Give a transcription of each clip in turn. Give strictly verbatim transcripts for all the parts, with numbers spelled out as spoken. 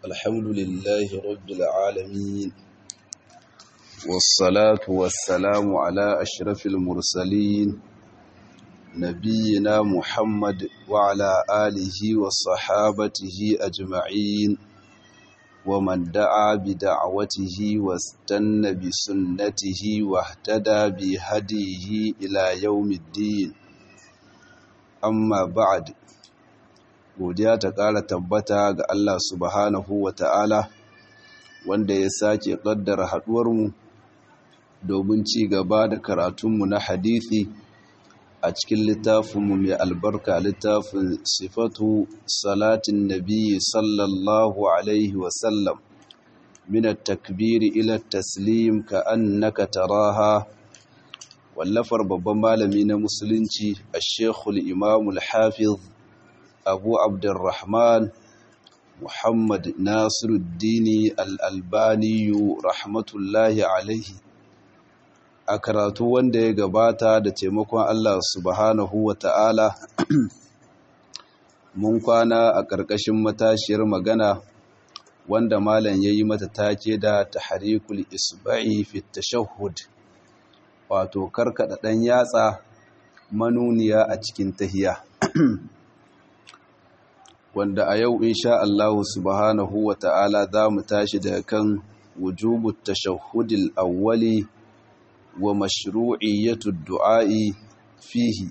الحمد لله رب العالمين، والصلاة والسلام على أشرف المرسلين نبينا محمد وعلى آله وصحابته أجمعين، ومن دعا بدعوته واستنى بسنته واهتدى بهديه إلى يوم الدين. أما بعد، godiya ta ƙara tabbata ga Allah subhanahu wa ta'ala wanda ya sake ƙaddara haɗuwarmu domin ci gaba da karatunmu na hadithi a cikin littafinmu mai albarka, littafin sifatu salatin nabi sallallahu alaihi wasallam min at-takbiri ila at-taslim ka annaka taraha, wallafar babban malami na musulunci ash-shaykh al-imam al-hafiz abu abdurrahman muhammad nasiruddini al'albaniyu rahmatullahi alaihi. A karatu wanda ya gabata da taimakon Allah subhanahu wa ta'ala mun kwana a ƙarƙashin matashiyar magana wanda malam ya yi mata take da tahrikul isba'i fi tashahhud, wato karkada ɗan yatsa manuniya a cikin tahiya. Wanda a yau insha Allah subhanahu wa ta'ala za mu tashi daga kan wujubu tashahhudil awwali wa mashru'iyyatu du'a'i fihi,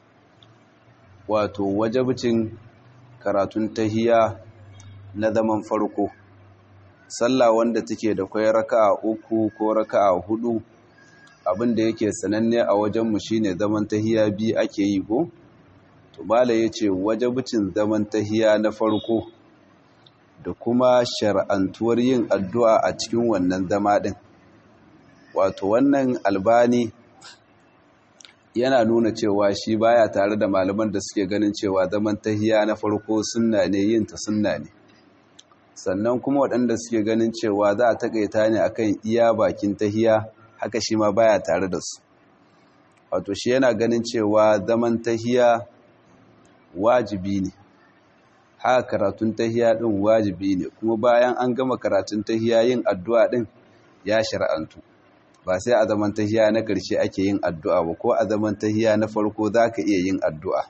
wato wajibcin karatun tahiya na zaman farko. Sallah wanda take da kai raka'a uku ko raka'a hudu, abinda yake sananne a wajenmu shine zaman tahiya bi ake yi ko? Bala ya ce wajabcin zaman tahiya na farko da kuma shar'antuwar yin addu'a a cikin wannan zama ɗin. Wato wannan albani yana nuna cewa shi baya tare da malaman da suke ganin cewa zaman tahiya na farko sunna ne, yin ta sunna ne. Sannan kuma waɗanda suke ganin cewa za a taƙaita ne akan iya bakin tahiya, haka shi ma baya tare da su. Wato shi yana ganin cewa zaman tahiya wajibi ne, haka karatun tahiya din wajibi ne, kuma bayan an gama karatun tahiya yin addu'a din ya shar'antu. Ba sai a zaman tahiya na ƙarshe ake yin addu'a ba, ko a zaman tahiya na farko zaka iya yin addu'a.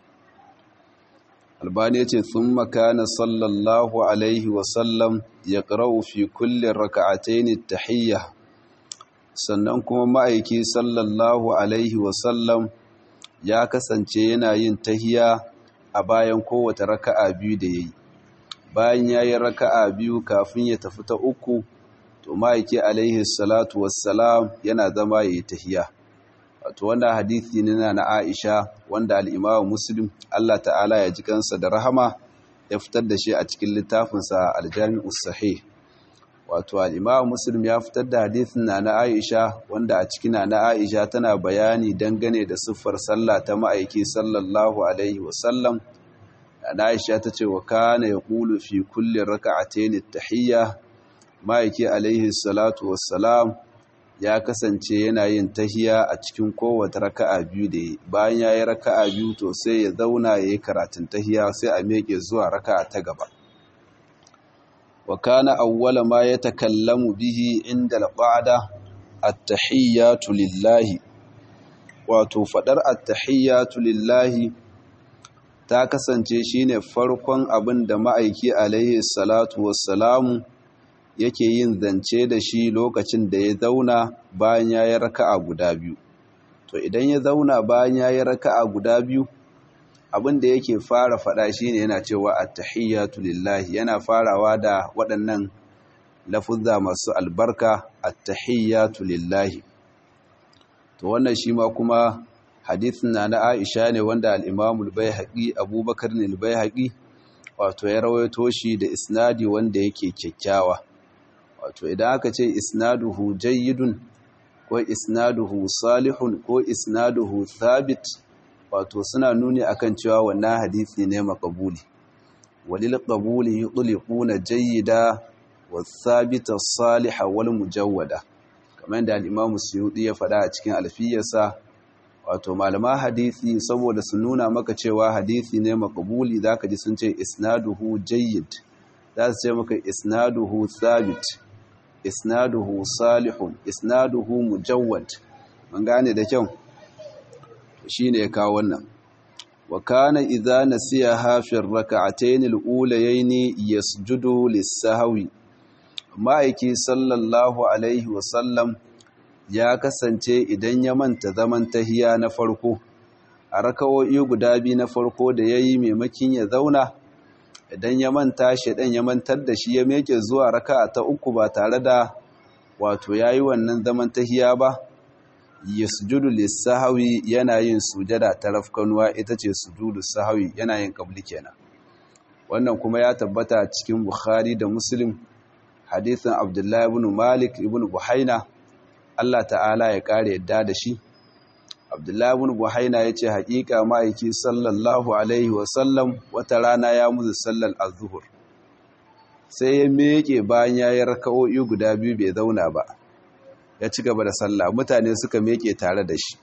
Albani yace thumma kana sallallahu alaihi wa sallam yaqra'u fi kulli rak'atayn at-tahiyya, sannan kuma ma'aiki sallallahu alaihi wa sallam ya kasance yana yin tahiya a bayan kowace raka'a biyu da yayi. Bayan yayi raka'a biyu kafin ya tafi ta uku, to ma'aiki alaihi salatu wassalam yana zama yayi tahiya. Wato wannan hadisi ne na Aisha wanda al-Imam Muslim, Allah ta'ala ya ji kansa da rahama, ya fitar da shi a cikin littafinsa Al-Jami'us Sahih. Wato al-Imam Muslim ya fitar da hadisin na Aisha wanda a cikin na Aisha tana bayani dangane da siffar sallah ta ma'aiki sallallahu alaihi wasallam. Na Aisha tace wa kana yaqulu fi kulli rak'atayn at-tahiyya, ma'aiki alaihi salatu wassalam ya kasance yana yin tahiya a cikin kowace raka'a biyu da bayan yayi raka'a biyu to sai ya zauna yayi karatun tahiya, sai a miƙe zuwa raka'a ta gaba. وكان أول ما يتكلم به عند القعدة التحيات لله. wato fadar at-tahiyyatu lillahi ta kasance shine farkon abin da ma'aiki alaihi salatu wassalamu yake yin zance da shi lokacin da ya zauna bayan yayi raka'a guda biyu. To idan ya zauna bayan yayi raka'a guda biyu, abin da yake fara faɗa shine yana cewa at-tahiyyatu lillahi, yana farawa da waɗannan lafuzza masu albarka, at-tahiyyatu lillahi. To wannan shi ma kuma hadisin na na Aisha ne wanda al-Imam al-Baihaqi, Abubakar al-Baihaqi, wato ya rawaito shi da isnadi wanda yake kyakkyawa. Wato idan aka ce isnaduhu jayyidun ko isnaduhu salihun ko isnaduhu thabit, wato suna nuni akan cewa wannan hadisi ne makabuli. Walil qabuli yutliquna jayyida was-sabita as-saliha wal mujawwada, kamar da al-Imam Suyuti ya faɗa a cikin alfiyarsa. Wato malama hadisi saboda su nuna maka cewa hadisi ne makabuli, zaka ji sun ce isnaduhu jayyid, za su ce maka isnaduhu thabit, isnaduhu salihun, isnaduhu mujawwad. mun gane da kyau shine ya kawo wannan. wa kana idza nasiyaha fi rak'atayn al-ulayayn yasjudu lis-sahwi. ma'aiki sallallahu alaihi wa sallam ya kasance idan ya manta zaman tahiya na farko a rakawoyi guda biyu na farko da yayi maimakin ya zauna, idan ya manta shi dan ya mantar da shi ya meke zuwa raka'a ta uku ba tare da wato yayi wannan zaman tahiya ba, yasjudu lis-sahwi, yana yin sujada ta rafkanuwa, ita ce sujudu sahwi, yana yin qabli kenan. wannan kuma ya tabbata cikin Bukhari da Muslim, hadisin Abdullah ibn Malik ibn Buhaina, Allah ta'ala ya kare yadda da shi. Abdullah ibn Buhaina yace haƙiƙa ma'aiki sallallahu alaihi wasallam wata rana ya muzu sallar az-zuhr, sai ya meke bayan yayi raka'o'i guda biyu bai zauna ba, ya ci gaba da sallah, mutane suka meke tare da shi.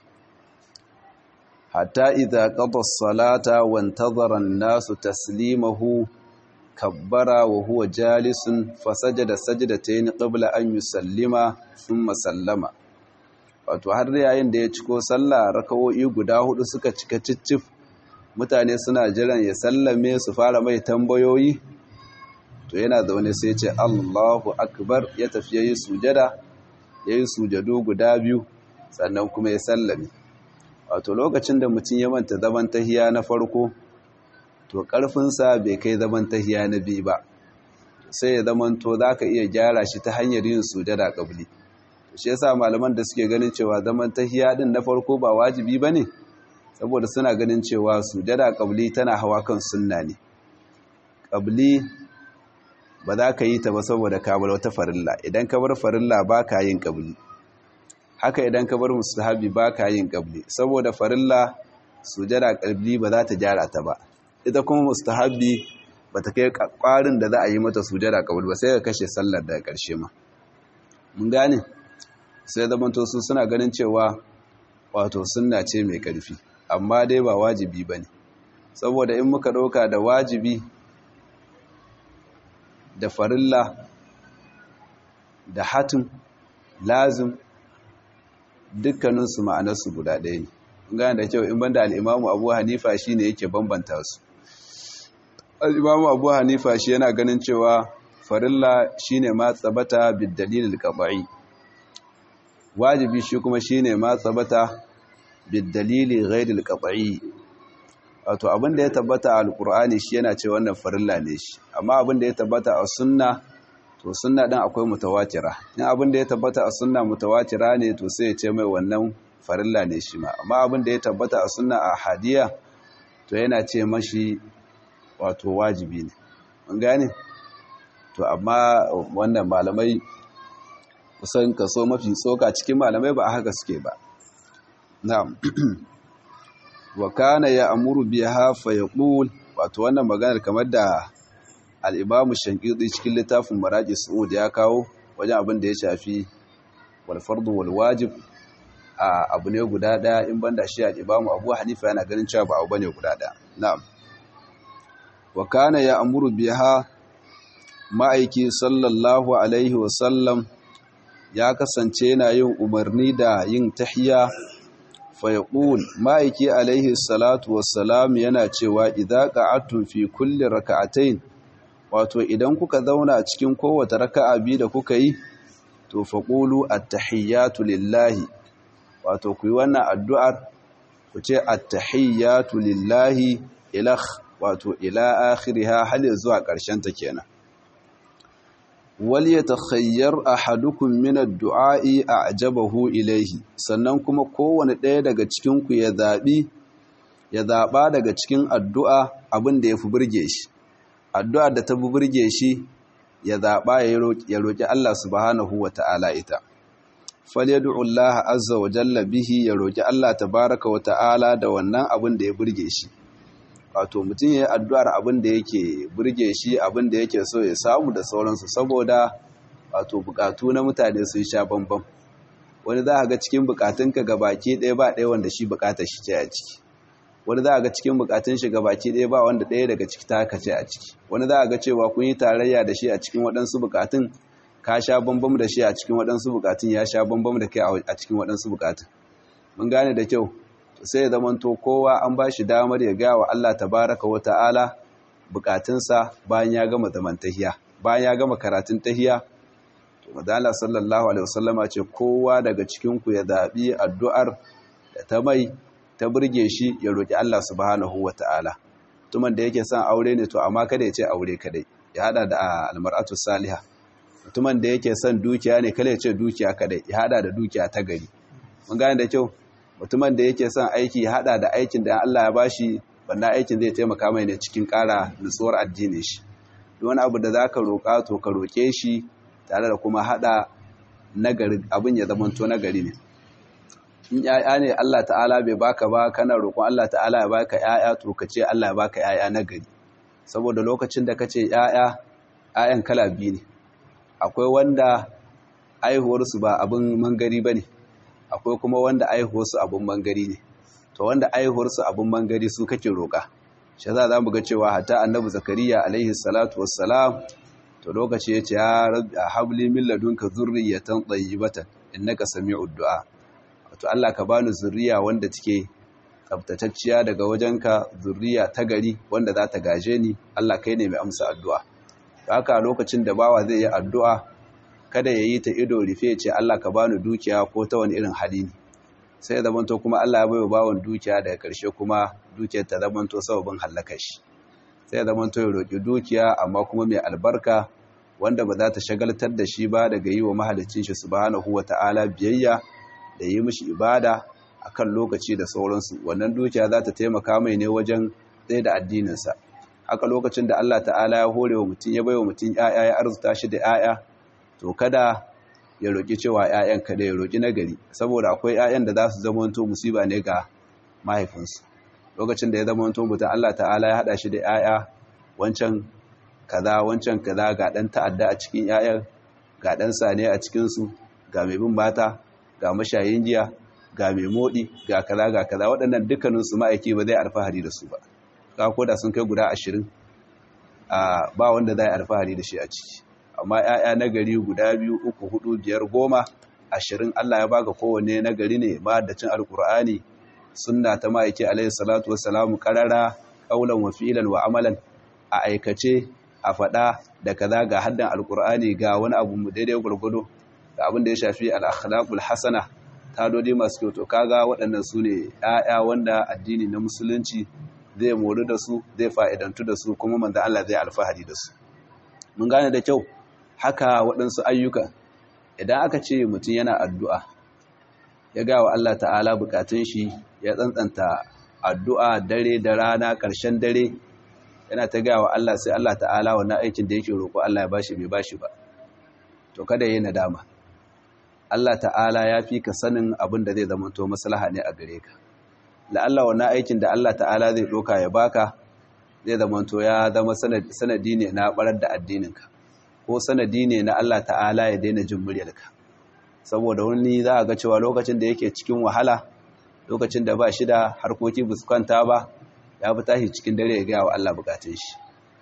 hatta idza qada as-salata wa intazara an-nasu taslimahu kabbara wa huwa jalisun fasajada sajdatayn qabla an yusallima thumma sallama. wato har yayin da ya ciko sallah rakawoyi guda hudu suka cika ciccif, mutane suna jiran ya sallame su fara mai tambayoyi, to yana zaune sai ya ce Allahu akbar, ya tafi yayi sujada, yayi sujadu guda biyu sannan kuma ya sallame. wato lokacin da mutum ya manta zaman tahiya na farko, to ƙarfinsa bai kai zaman tahiya na biyu ba, sai ya zamanto za ka iya gyara shi ta hanyar yin sujada ƙabli. shi yasa malaman da suke ganin cewa zaman tahiya din na farko ba wajibi ba ne, saboda suna ganin cewa sujada ƙabli tana hawa kan sunna ne. ƙabli ba za ka yi ta ba saboda ka bar wata farilla, idan ka bar farilla ba ka yin ƙabli. haka idan ka bar mustahabi ba ka yin ƙabli, saboda farilla sujada ƙabli ba za ta gyara ta ba, ita kuma mustahabbi bata kai kwarin da za a yi mata sujada kabul ba, sai ka kashe sallar daga ƙarshe ma. mun gane, sai zaman to su suna ganin cewa wato sunna ce mai ƙarfi, amma dai ba wajibi bane, saboda in muka ɗauka da wajibi da farilla da hatim lazim dukkaninsu ma'anarsu guda ɗaya ne. mun gane da kyau, in banda al-Imamu Abu Hanifa shine yake bambanta su. al-Imamu Abu Hanifa shi yana ganin cewa farilla shine ma tsabata bid dalil al-qat'i, wajibi shi kuma shine ma tsabata bid dalil ghayr al-qat'i. wato abinda ya tabbata a al-Qur'ani shi yana cewa wannan farilla ne shi, amma abinda ya tabbata a sunna, to sunna din akwai mutawatira. in abinda ya tabbata a sunna mutawatira ne, to sai ya ce mai wannan farilla ne shi ma, amma abinda ya tabbata a sunna a hadiya, to yana ce mashi wato wajibi ne. mun gane, to amma wannan malamai kusan kaso mafi tsoka cikin malamai ba haka suke ba. na'am. wa kana ya'muru biha fa yaqul, wato wannan maganar kamar da al-Imam Shankiti cikin littafin Maraqi Su'ud ya kawo wajen abin da ya shafi wal fardu wal wajib, a abu ne guda daya, in banda shi al-Imam Abu Hanifa yana ganin cewa ba abu bane guda daya. na'am. wa kana ya'muru biha, ma'aiki sallallahu alaihi wa sallam ya kasance yana yin umarni da yin tahiyya. fa yaqul, ma'aiki alaihi salatu wassalam yana cewa idza qa'atum fi kulli rak'atayn, wato idan kuka zauna cikin kowace raka'a biyu da kuka yi, to faqulu at-tahiyyatu lillahi, wato ku yi wannan addu'ar, ku ce at-tahiyyatu lillahi ilah, wato ila akhiriha, hal zuwa ƙarshen ta kenan. wal yatakhayyar ahadukum min ad-du'a'i a'jabahu ilayhi, sannan kuma kowanne ɗaya daga cikin ku ya zabi ya zaba daga cikin addu'a abin da yafi burge shi, addu'a da ta burge shi ya zaba ya roki ya roki Allah subhanahu wata'ala ita. falyad'u Allah azza wa jalla bihi, ya roki Allah tabaaraka wa ta'ala da wannan abin da ya burge shi. wato mutum ya yi addu'ar abin da yake burge shi, abin da yake so ya samu da sauransu, saboda wato bukatu na mutane sun sha bambam. wani za a ga cikin bukatunka ga baki ɗaya ba ɗaya wanda shi bukatar shi ce a ciki, wani za a ga cikin bukatun shi gabaki ɗaya ba wanda ɗaya daga ciki ta kace a ciki, wani za a ga cewa kun yi tarayya da shi a cikin waɗansu bukatun, ka sha bambam da shi a cikin waɗansu bukatun, ya sha bambam da kai a cikin waɗansu bukatun. Mun gane da kyau, sai ya zamanto kowa an ba shi damar ya gaya wa Allah tabaraka wa ta'ala bukatunsa bayan ya gama zaman tahiya, bayan ya gama karatun tahiya. To madalla sallallahu alaihi wasallama ce kowa daga cikin ku ya zabi addu'ar da ta mai ta burge shi ya roki Allah subhanahu wa ta'ala. Mutumin da yake son aure ne to amma kada ya ce aure kadai, ya hada da almar'atu salihah. Mutumin da yake son dukiya ne kada ya ce dukiya kadai, ya hada da dukiya ta gari. Mun gane da kyau. Mutumin da yake son aiki ya hada da aikin da Allah ya bashi, wannan aikin zai taimaka mai ne cikin ƙara nutsuwar addinin shi. Duk wani abu da zaka roƙa to ka roƙe shi tare da kuma hada nagari, abin ya zama to nagari ne. In ƴaƴa ne Allah ta'ala bai baka ba, kana roƙon Allah ta'ala ya baka ƴaƴa, to ka ce Allah ya baka ƴaƴa nagari. Saboda lokacin da kace ƴaƴa, ƴaƴan kala biyu ne. Akwai wanda aihuwarsu ba abin mangari bane, akwai kuma wanda aihuwarsu abin mangari ne. To wanda aihuwarsu abin mangari su kake roƙa. Shi za za mu ga cewa hatta annabi Zakariya alaihi salatu wassalam, to lokaci ya ce ya rabbi habli min ladunka zurriyatan tayyibatan innaka sami'ud du'a. Wato Allah ka bani zurriya wanda take tsaftatacciya daga wajenka, zurriya ta gari wanda za ta gaje ni. Allah kai ne mai amsa addu'a. Haka lokacin da bawa zai yi addu'a, kada ya yi ta ido rufe ya ce Allah ka bani dukiya ko ta wani irin hali ne. Sai ya zamanto kuma Allah ya baiwa bawan dukiya daga ƙarshe kuma dukiyar ta zamanto sababin hallakar shi. Sai ya zamanto ya roƙi dukiya amma kuma mai albarka, wanda ba za ta shagaltar da shi ba daga yi wa mahalicin shi subhanahu wata'ala biyayya da yi mishi ibada akan lokaci da sauransu. Wannan dukiya za ta taimaka mai ne wajen tsaye da addininsa. Haka lokacin da Allah ta'ala ya hore wa mutum, ya bai wa mutum ‘ya'ya, ya arzuta shi da ‘ya'ya, to kada ya roƙi cewa ‘ya'yan kada ya roƙi nagari, saboda akwai ‘ya'yan da za su zamanto musiba ne ga mahaifinsu. Lokacin da ya zamanto mutum Allah ta'ala ya haɗa shi da ‘ya'ya, wancan kaza wancan kaza, ga ɗan ta'adda a cikin ‘ya'yan, ga ɗan sane a cikinsu, ga mai bin mata, ga mashayin giya, ga mai moɗi, ga kaza ga kaza. Waɗannan dukkaninsu ma'aiki ba zai alfahari da su ba. Ka koda sun kai guda ashirin, ba wanda zai alfahari da shi a ciki. Amma ‘ya'ya nagari guda biyu, uku, hudu, biyar, goma, ashirin, Allah ya baka kowanne nagari ne, mahaddacin alkur'ani, sunna ta ma'aiki alaihi salatu wassalamu qarara qaulan wa fi'lan wa amalan, a aikace, a fada da kaza, ga haddan alkur'ani, ga wani abu mu daidai gurgudu, ga abin da ya shafi al-akhlaqul hasana, tadodi masu kyau. To kaga waɗannan su ne ‘ya'ya wanda addini na musulunci zai mori da su, zai fa'idantu da su, kuma manzo Allah zai alfahari da su. Mun gane da kyau. Haka waɗansu ayyuka, idan aka ce mutum yana addu'a, ya gawa Allah ta'ala bukatun shi, ya tsantsanta addu'a dare da rana, ƙarshen dare yana ta gawa Allah, sai Allah ta'ala wannan aikin da yake roƙo Allah ya bashi bai bashi ba, to kada yi nadama. Allah ta'ala ya fi ka sanin abin da zai zamanto maslaha ne a gare ka. La'alla wannan aikin da Allah ta'ala zai ɗoka ya baka zai zamanto ya zama sanadi ne na ɓarar da addininka, ko sanadi ne na Allah ta'ala ya daina jin muryarka. Saboda wani za a ga cewa lokacin da yake cikin wahala, lokacin da ba shi da harkoki buskanta ba, ya fi tashi cikin dare ya gaya wa Allah bukatun shi.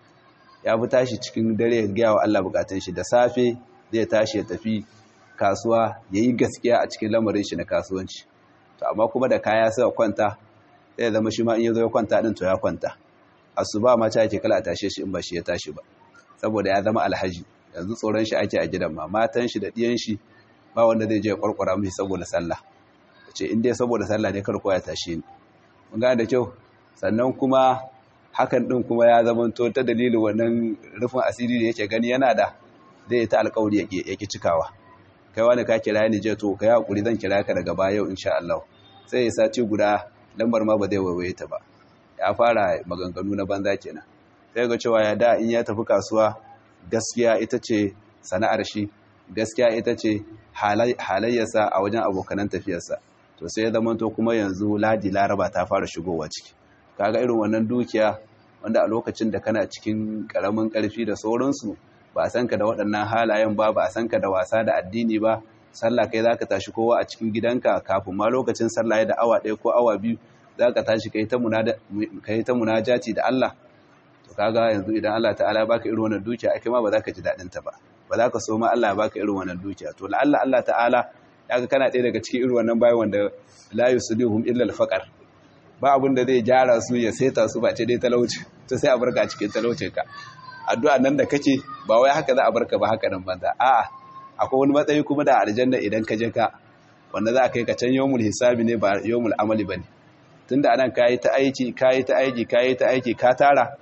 Ya fi tashi cikin dare ya gaya wa Allah bukatun shi. Da safe zai tashi ya tafi kasuwa, ya yi gaskiya a cikin lamarin shi na kasuwanci. To amma kuma da kaya sai kwanta, zai zama shi ma in ya zo ya kwanta din to ya kwanta. Asuba ma ta yake kala a tashe shi in ba shi ya tashi ba, saboda ya zama alhaji. Yanzu tsoron shi ake a gidan ma, matan shi da ɗiyan shi ba wanda zai je ya kwarkwara mishi saboda sallah. Ce in dai saboda sallah ne kar ko ya tashi ni. Mun ga da kyau. Sannan kuma hakan din kuma ya zama to ta dalilin wannan rufin asiri da yake gani yana da, zai ta alƙawari yake yake cikawa. Kai wani ka kira ni je to kai hakuri zan kira ka daga baya yau insha Allah. Sai ya sati guda lambar ma ba zai waiwaye ta ba. Ya fara maganganu na banza kenan. Sai ga cewa ya da in ya tafi kasuwa, gaskiya ita ce sana'ar shi, gaskiya ita ce halayyarsa a wajen abokanan tafiyarsa. To sai ya zamanto kuma yanzu ladi laraba ta fara shigowa ciki. Kaga irin wannan dukiya wanda a lokacin da kana cikin karamin karfi da sauransu, ba a san ka da waɗannan halayen ba, ba a san ka da wasa da addini ba. Sallah kai zaka tashi kowa a cikin gidanka kafin ma lokacin sallah ya da awa ɗaya ko awa biyu za ka tashi kai ta munada kai ta munajati da Allah to kaga yanzu idan Allah ta'ala ya baka irin wannan dukiya ake ma ba za ka ji dadin ta ba ba za ka so ma Allah ya baka irin wannan dukiya to la'alla Allah ta'ala kaga kana ɗaya daga cikin irin wannan bayan wanda la yusdihum illa al-faqr ba abin da zai gyara su ya saita su ba ce dai talauci to sai a barka cikin talaucin ka addu'a nan da kake ba wai haka za a barka ba haka nan banza a'a akwai wani matsayi kuma da aljanna idan ka je ka wanda za a kai ka can yawmul hisabi ne ba yawmul amali bane tunda anan kayi ta aiki kayi ta aiki kayi ta aiki ka tara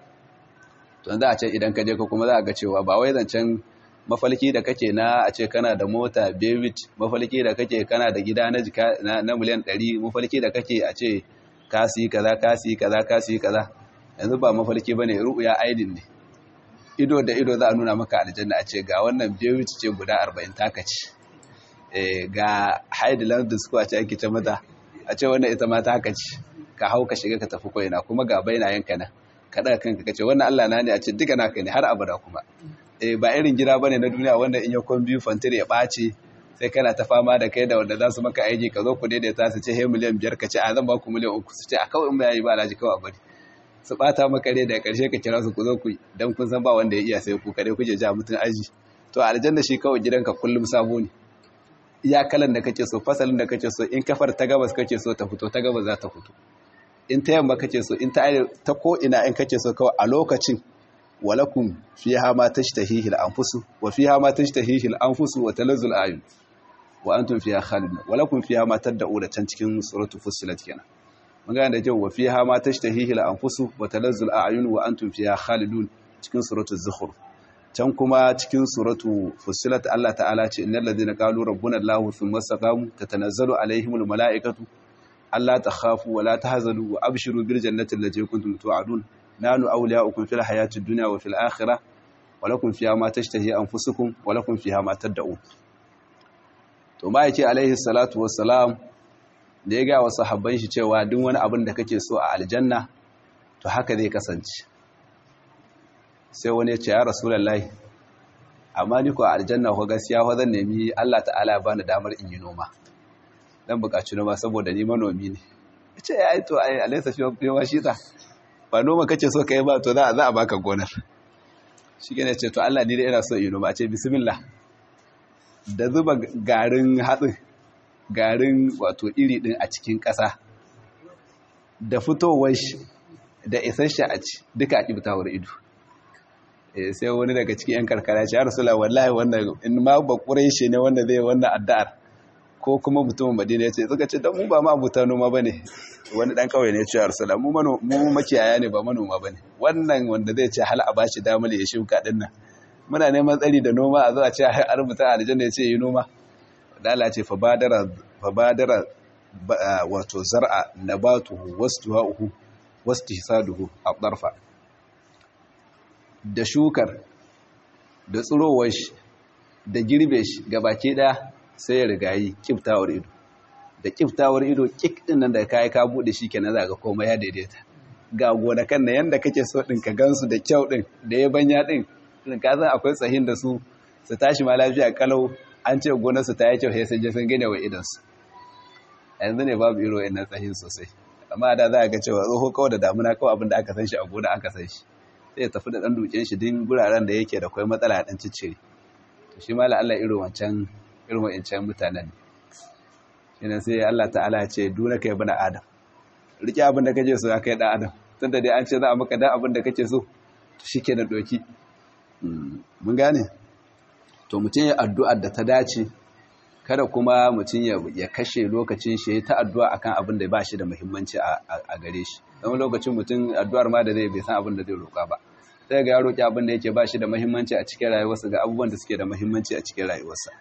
to za a ce idan ka je ka kuma za a ga cewa ba wai zancen mafalki da kake na a ce kana da mota bewit mafalki da kake kana da gida na na miliyan ɗari mafalki da kake a ce ka siyi kaza ka siyi kaza ka siyi kaza yanzu ba mafalki bane ru'ya aidin ne ido da ido za a nuna maka aljanna a ce ga wannan bewit ce guda arba'in taka ce eh ga highland su a ce ake ce mata a ce wannan ita ma taka ce ka hau ka shiga ka tafi koina kuma ga bainayenka nan ka daga kanka kace wannan Allah na ne a ce duka naka ne har abada kuma eh ba irin gida bane na duniya wanda in ya kon biyu fantir ya bace sai kana ta fama da kai da wanda za su maka aiki ka zo ku daidaita su ce he miliyan biyar ka ce a zan ba ku miliyan uku su ce a kawai in ba yayi ba alaji kawai bari su bata maka rai da karshe ka kira su ku zo ku dan kun san ba wanda ya iya sai ku kare kuje ja mutun aji to aljanna shi kawai gidanka kullum sabo ne iya kalan da kake so fasalin da kake so in kafar ta gabas kake so ta fito ta gabas za ta fito in ta yamma kake so in ta ta ko ina in kake so kawai a lokacin walakum fiha ma tashtahihi al-anfusu wa fiha ma tashtahihi al-anfusu wa talazzul ayun wa antum fiha khalidun walakum fiha ma tad'u da can cikin suratu fussilat kenan magana da cewa wa fiha ma tashtahihi al-anfusu wa talazzul ayun wa antum fiha khalidun cikin suratu zukhruf can kuma cikin suratu fussilat Allah ta'ala ce innal ladina qalu rabbuna Allahu thumma istaqamu tatanazzalu alaihimul malaikatu alla takhafu wa la tahzanu wa abshiru bil jannati allati kuntum tu'adun nanu awliya'ukum fil hayatid dunya wa fil akhirah wa lakum fiha ma tashtahi anfusukum wa lakum fiha ma tad'un to ma yake alaihi salatu wassalam da ya ga wa sahabban shi cewa duk wani abin da kake so a aljanna to haka zai kasance sai wani ya ce ya rasulullahi amma ni ko a aljanna ko gaskiya ko zan nemi Allah ta'ala ya bani damar in yi noma dan bukaci noma saboda ni manomi ne yace ai to ai alaysa fi yawa shi ta ba noma kace so kai ba to za a baka gonar shi gane ce to Allah ni dai ina so in yi noma a ce bismillah da zuba garin hatsin garin wato iri din a cikin ƙasa da fitowar shi da isasshe a ci duka a kibtawar ido eh sai wani daga cikin yan karkara ce ya rasulullah wallahi wannan in ma ba quraishi ne wanda zai wannan addu'ar ko kuma mutumin Madina yace suka ce dan mu ba ma abuta noma bane wani dan kauye ne ya ce ya rasulullah mu mano mu makiyaya ne ba manoma bane wannan wanda zai ce hal a bashi damar ya shuka din nan muna neman tsari da noma a zo a ce a rubuta a aljanna ya ce yi noma dala ce fa badara fa badara wato zar'a nabatuhu wastuhu wastihsaduhu ad-darfa da shukar da tsirowar shi da girbe shi gabaki daya sai ya rigayi kiftawar ido da kiftawar ido kik din nan da kai ka bude shi kenan zaka komai ya daidaita ga gonakan nan yanda kake so din ka gansu da kyau din da yabanya din din ka san akwai tsahin da su su tashi ma lafiya kalau an ce gonar su ta yi kyau sai sun je sun gane wa idan su yanzu ne babu iro ina tsahin sosai amma da za ka ga cewa tsoho kawai da damuna kawai abin da aka san shi a gona aka san shi sai ya tafi da ɗan duken shi din guraren da yake da kwai matsala ɗan ciccire to shi ma Allah irin wancan irin wancan mutanen ne sai Allah ta'ala ya ce duna kai bana adam rike abin da kake so ya kai dan adam tunda dai an ce za a maka dan abin da kake so to shikenan doki mun gane to mutum ya addu'ar da ta dace kada kuma mutum ya kashe lokacin shi ta addu'a akan abin da ba shi da muhimmanci a gare shi don lokacin mutum addu'ar ma da zai bai san abin da zai roƙa ba sai ga ya roƙi abin da yake ba shi da muhimmanci a cikin rayuwarsa ga abubuwan da suke da muhimmanci a cikin rayuwarsa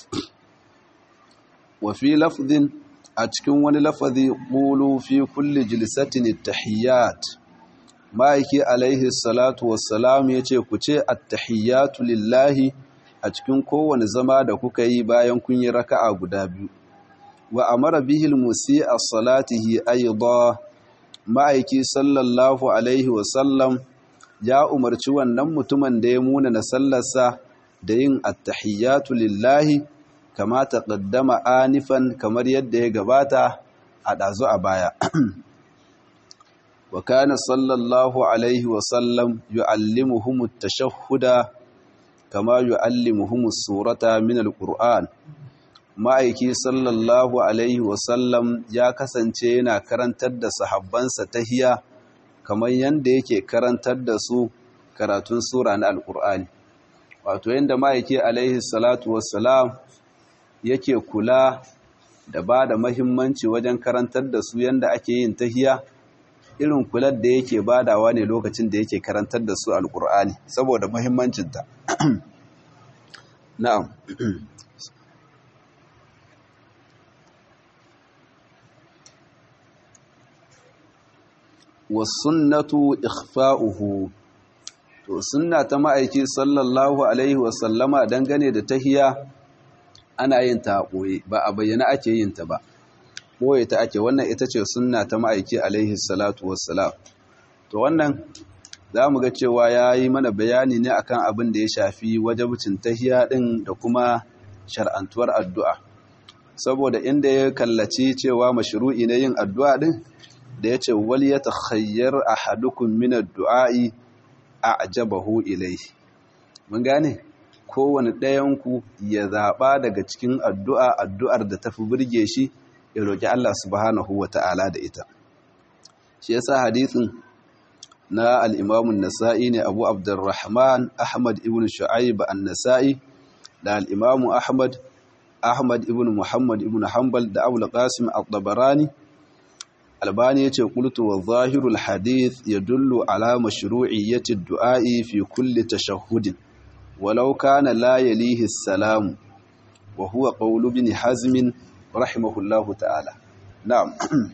wa fi lafdin a cikin wani lafazi qulu fi kulli jilsatin at-tahiyyat ma'aiki alaihi salatu wassalam yace ku ce at-tahiyyatu lillahi a cikin kowane zama da kuka yi bayan kun yi raka'a guda biyu wa amara bihil musi'a salatihi ayyada ma'aiki sallallahu alaihi wasallam ya umarci wannan mutumin da ya muna na sallarsa da yin attahiyatu lillahi kama taqaddama anifan kamar yadda ya gabata a dazu a baya wa kana sallallahu alaihi wa sallam yu'allimuhum at-tashahhuda kama yu'allimuhum as-surata min al-Qur'an. Ma'aiki sallallahu alaihi wa sallam ya kasance yana karantar da sahabbansa tahiyya kamar yanda yake karantar da su karatun sura na al-Qur'ani. Wato yanda ma'aiki alaihi salatu wassalam yake kula da ba da mahimmanci wajen karantar da su yanda ake yin tahiya, irin kular da yake badawa ne lokacin da yake karantar da su alkur'ani saboda mahimmancinta. Na'am. wasunnatu ikhfa'uhu, to sunna ta ma'aiki sallallahu alaihi wasallama dangane da tahiya ana yin ta ɓoye, ba a bayyana ake yin ta ba, ɓoye ta ake. Wannan ita ce sunna ta ma'aiki alaihi salatu wassalam. To wannan za mu ga cewa ya yi mana bayani ne akan abin da ya shafi wajabcin tahiya ɗin da kuma shar'antuwar addu'a, saboda inda ya kallaci cewa mashru'i na yin addu'a ɗin da ya ce wal ya takhayyar ahadukum min ad-du'a'i a'jabahu ilayhi. Mun gane kowane ɗayanku ya zaɓa daga cikin addu'a addu'ar da tafi burge shi ya roƙi Allah subhanahu wa ta'ala da ita. Shi yasa hadithin na al-Imam an-Nasa'i ne, Abu Abdurrahman Ahmad ibn Shu'aib an-Nasa'i da al-Imam Ahmad Ahmad ibn Muhammad ibn Hanbal da Abu al-Qasim at-Tabarani. Albani yace qultu wa zahirul hadith yadullu ala mashru'iyyati ad-du'a'i fi kulli tashahhudin walau kana la yalihi as-salam wa huwa qawlu ibn Hazm rahimahullahu ta'ala. Na'am.